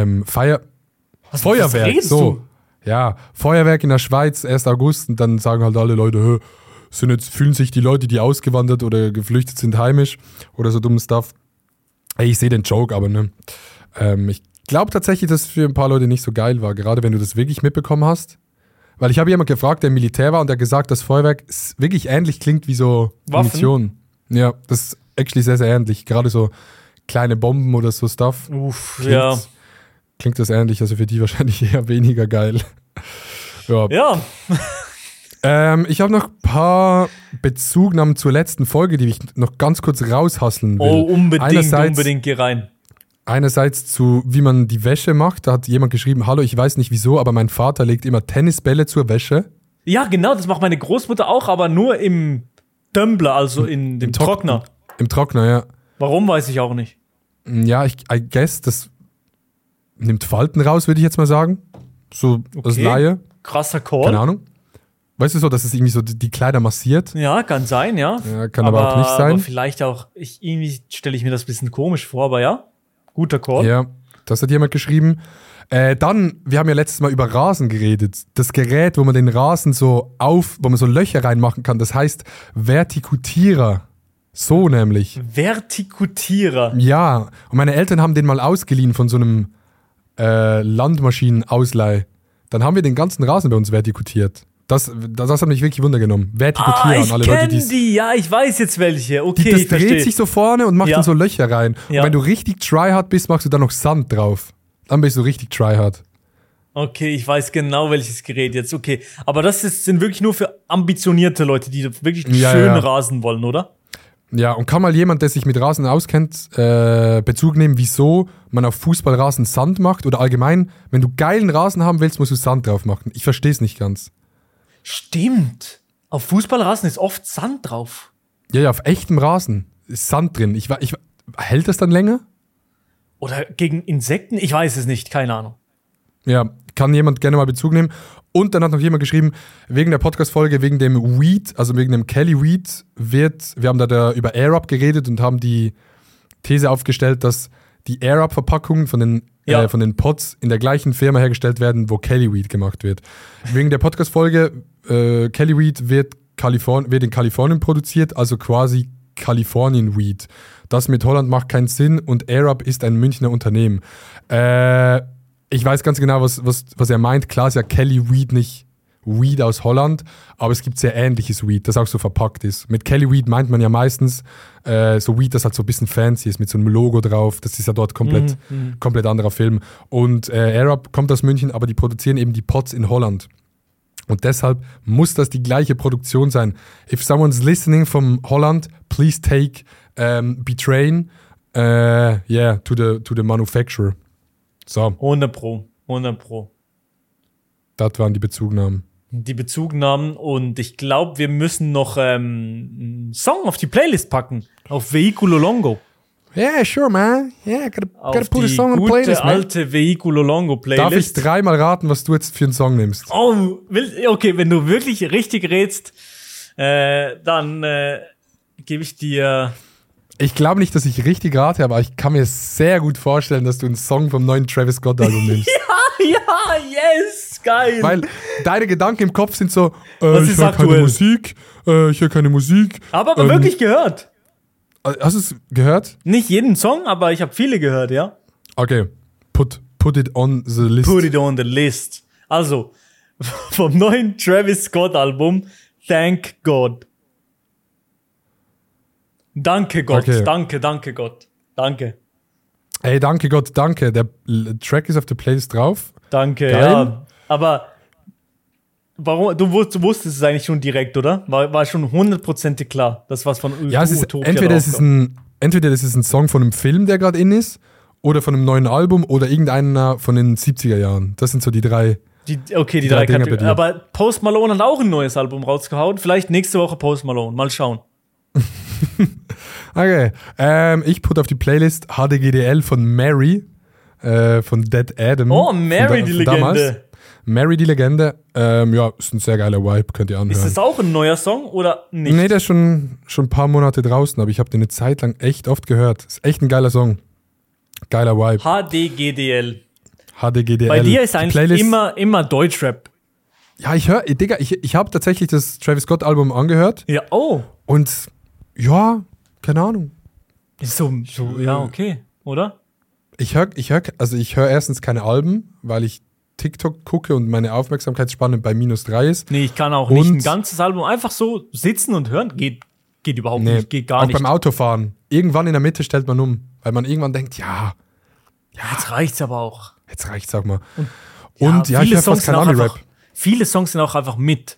Was Feuerwerk, redest so. du? Ja, Feuerwerk in der Schweiz, 1. August, und dann sagen halt alle Leute, fühlen sich die Leute, die ausgewandert oder geflüchtet sind, heimisch oder so dummes Stuff. Ey, ich sehe den Joke, aber ne. Ich glaube tatsächlich, dass es für ein paar Leute nicht so geil war, gerade wenn du das wirklich mitbekommen hast. Weil ich habe jemand gefragt, der im Militär war, und der gesagt, dass Feuerwerk wirklich ähnlich klingt wie so Waffen? Munition. Ja, das ist actually sehr, sehr ähnlich. Gerade so kleine Bomben oder so Stuff. Uff, ja. Klingt das ähnlich, also für die wahrscheinlich eher weniger geil. Ja. Ja. Ich habe noch ein paar Bezugnahmen zur letzten Folge, die ich noch ganz kurz raushasseln will. Oh, unbedingt geh rein. Einerseits zu, wie man die Wäsche macht. Da hat jemand geschrieben, hallo, ich weiß nicht wieso, aber mein Vater legt immer Tennisbälle zur Wäsche. Ja, genau, das macht meine Großmutter auch, aber nur im Tumbler, also in dem Trockner. Im Trockner, ja. Warum, weiß ich auch nicht. Ja, I guess, das nimmt Falten raus, würde ich jetzt mal sagen. So als Laie. Krasser Call. Keine Ahnung. Weißt du so, dass es irgendwie so die Kleider massiert? Ja, kann sein, ja. Ja, kann aber auch nicht sein. Aber vielleicht auch, irgendwie stelle ich mir das ein bisschen komisch vor, aber ja. Guter Call. Ja, das hat jemand geschrieben. Dann, wir haben ja letztes Mal über Rasen geredet. Das Gerät, wo man den Rasen wo man so Löcher reinmachen kann, das heißt Vertikutierer. So nämlich. Vertikutierer. Ja, und meine Eltern haben den mal ausgeliehen von so einem Landmaschinenausleih. Dann haben wir den ganzen Rasen bei uns vertikutiert. Das hat mich wirklich Wunder genommen. Vertikutierer an alle Leute, die. Ja, ich weiß jetzt welche. Okay, das dreht sich so vorne und macht dann so Löcher rein. Ja. Und wenn du richtig tryhard bist, machst du dann noch Sand drauf. Dann bist du richtig tryhard. Okay, ich weiß genau, welches Gerät jetzt. Okay, aber das sind wirklich nur für ambitionierte Leute, die wirklich einen schönen Rasen wollen, oder? Ja, und kann mal jemand, der sich mit Rasen auskennt, Bezug nehmen, wieso man auf Fußballrasen Sand macht? Oder allgemein, wenn du geilen Rasen haben willst, musst du Sand drauf machen. Ich verstehe es nicht ganz. Stimmt. Auf Fußballrasen ist oft Sand drauf. Ja, auf echtem Rasen ist Sand drin. Hält das dann länger? Oder gegen Insekten? Ich weiß es nicht, keine Ahnung. Ja, kann jemand gerne mal Bezug nehmen. Und dann hat noch jemand geschrieben, wegen der Podcast-Folge, wegen dem Weed, also wegen dem Kelly Weed, wir haben da über Air-Up geredet und haben die These aufgestellt, dass die Air-Up-Verpackungen von den Pods in der gleichen Firma hergestellt werden, wo Kelly Weed gemacht wird. Wegen der Podcast-Folge, Kelly Weed wird in Kalifornien produziert, also quasi Kalifornien Weed. Das mit Holland macht keinen Sinn und Air-Up ist ein Münchner Unternehmen. Ich weiß ganz genau, was er meint. Klar ist ja Kelly Weed nicht Weed aus Holland, aber es gibt sehr ähnliches Weed, das auch so verpackt ist. Mit Kelly Weed meint man ja meistens so Weed, das halt so ein bisschen fancy ist, mit so einem Logo drauf. Das ist ja dort komplett anderer Film. Und Air-Up kommt aus München, aber die produzieren eben die Pods in Holland. Und deshalb muss das die gleiche Produktion sein. If someone's listening from Holland, please take Betrain to the manufacturer. So. 100 Pro. Das waren die Bezugnahmen. Und ich glaube, wir müssen noch einen Song auf die Playlist packen. Auf Vehiculo Longo. Yeah, sure, man. Yeah, gotta put a song on the gute playlist, man. alte Vehiculo Longo Playlist. Darf ich dreimal raten, was du jetzt für einen Song nimmst? Oh, okay, wenn du wirklich richtig rätst, dann gebe ich dir... Ich glaube nicht, dass ich richtig rate, aber ich kann mir sehr gut vorstellen, dass du einen Song vom neuen Travis Scott-Album nimmst. Ja, yes, geil. Weil deine Gedanken im Kopf sind so, Was ich ist höre aktuell? keine Musik. Aber wirklich gehört. Hast du es gehört? Nicht jeden Song, aber ich habe viele gehört, ja. Okay, put it on the list. Put it on the list. Also, vom neuen Travis Scott-Album, Thank God. Danke Gott, Okay. danke Gott, danke. Ey, danke Gott, danke. Der Track ist auf der Playlist drauf. Danke, Geil. ja. Aber warum? Du wusstest es eigentlich schon direkt, oder? War schon 100% klar, das was von Ja, es ist Utopia entweder das rauskommt. ist ein Song von einem Film, der gerade in ist, oder von einem neuen Album oder irgendeiner von den 70er Jahren. Das sind so die drei. Die drei drei Dinger bei Kategorien. dir. Aber Post Malone hat auch ein neues Album rausgehauen. Vielleicht nächste Woche Post Malone. Mal schauen. Okay, ich put auf die Playlist HDGDL von Mary, von Dead Adam. Oh, Mary, die von damals. Legende. Mary, die Legende. Ja, ist ein sehr geiler Vibe, könnt ihr anhören. Ist das auch ein neuer Song oder nicht? Nee, der ist schon ein paar Monate draußen, aber ich habe den eine Zeit lang echt oft gehört. Ist echt ein geiler Song. Geiler Vibe. HDGDL. HDGDL. Bei dir ist Die eigentlich Playlist- immer Deutschrap. Ja, ich habe tatsächlich das Travis Scott Album angehört Ja, oh. und ja, keine Ahnung. Ist so, ja, okay, oder? Ich höre erstens keine Alben, weil ich TikTok gucke und meine Aufmerksamkeitsspanne bei -3 ist. Nee, ich kann auch nicht ein ganzes Album einfach so sitzen und hören. Geht überhaupt Nee, nicht, geht gar auch nicht. beim Autofahren. Irgendwann in der Mitte stellt man um, weil man irgendwann denkt, ja, Jetzt reicht's aber auch. jetzt reicht's auch mal. Und ja, ich viele höre fast kein sind auch Ami-Rap. einfach- Viele Songs sind auch einfach mit.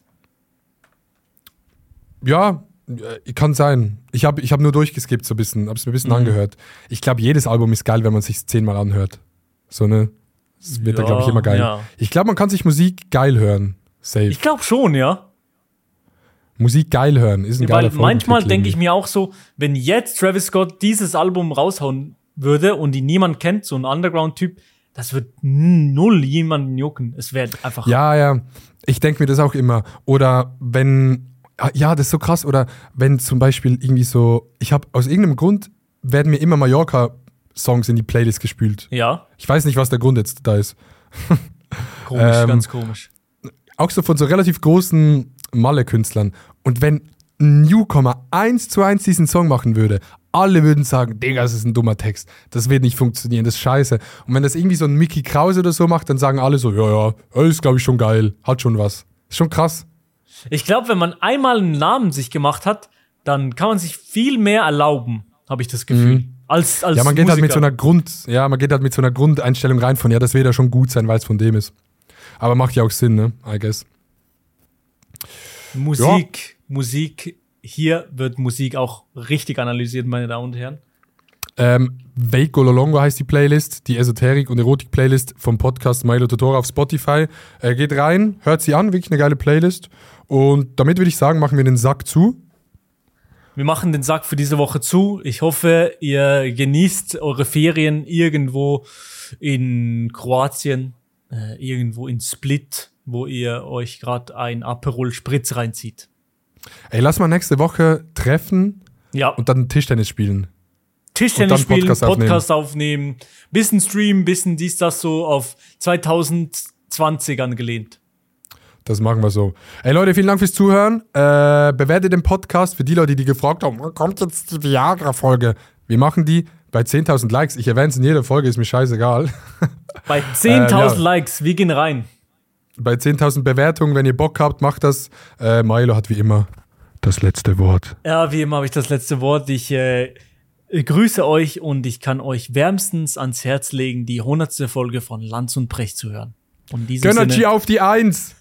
Ja, kann sein. Ich hab nur durchgeskippt so ein bisschen, hab's mir ein bisschen angehört. Ich glaube, jedes Album ist geil, wenn man sich 10-mal anhört. So, ne? Das wird dann, glaube ich, immer geil. Ja. Ich glaube, man kann sich Musik geil hören. Safe. Ich glaube schon, ja. Musik geil hören ist ein Weil geiler manchmal Folgentitel denke ich irgendwie. mir auch so, wenn jetzt Travis Scott dieses Album raushauen würde und ihn niemand kennt, so ein Underground-Typ, das wird null jemanden jucken. Es wäre einfach. Ja. Ich denke mir das auch immer. Oder wenn, ja, das ist so krass. Oder wenn zum Beispiel irgendwie so, ich habe aus irgendeinem Grund, werden mir immer Mallorca-Songs in die Playlist gespült. Ja, Ich weiß nicht, was der Grund jetzt da ist. komisch, ganz komisch. Auch so von so relativ großen Malle-Künstlern. Und wenn ein Newcomer 1:1 diesen Song machen würde, alle würden sagen, Digga, das ist ein dummer Text. Das wird nicht funktionieren, das ist scheiße. Und wenn das irgendwie so ein Mickey Krause oder so macht, dann sagen alle so, ja, ist glaube ich schon geil, hat schon was. Ist schon krass. Ich glaube, wenn man einmal einen Namen sich gemacht hat, dann kann man sich viel mehr erlauben, habe ich das Gefühl. Als Ja, man geht halt mit so Musiker. einer Grundeinstellung rein von, ja, das wird ja schon gut sein, weil es von dem ist. Aber macht ja auch Sinn, ne? I guess. Musik, hier wird Musik auch richtig analysiert, meine Damen und Herren. Veiko Lolongo heißt die Playlist, die Esoterik- und Erotik-Playlist vom Podcast Milo Totoro auf Spotify. Geht rein, hört sie an, wirklich eine geile Playlist. Und damit würde ich sagen, machen wir den Sack zu. Wir machen den Sack für diese Woche zu. Ich hoffe, ihr genießt eure Ferien irgendwo in Kroatien, irgendwo in Split, wo ihr euch gerade ein Aperol Spritz reinzieht. Ey, lass mal nächste Woche treffen Ja, und dann Tischtennis spielen. Tischtennis und dann spielen, Podcast Podcast aufnehmen, bisschen streamen, bisschen dies, das so auf 2020 angelehnt. Das machen wir so. Ey Leute, vielen Dank fürs Zuhören. Bewertet den Podcast für die Leute, die gefragt haben, wann kommt jetzt die Viagra-Folge? Wir machen die bei 10.000 Likes. Ich erwähne es in jeder Folge, ist mir scheißegal. Bei 10.000 ja. Likes, wir gehen rein. Bei 10.000 Bewertungen, wenn ihr Bock habt, macht das. Milo hat wie immer das letzte Wort. Ja, wie immer habe ich das letzte Wort. Ich grüße euch und ich kann euch wärmstens ans Herz legen, die 100. Folge von Lanz und Precht zu hören. Und in diesem Gönnergy Sinne, auf die 1!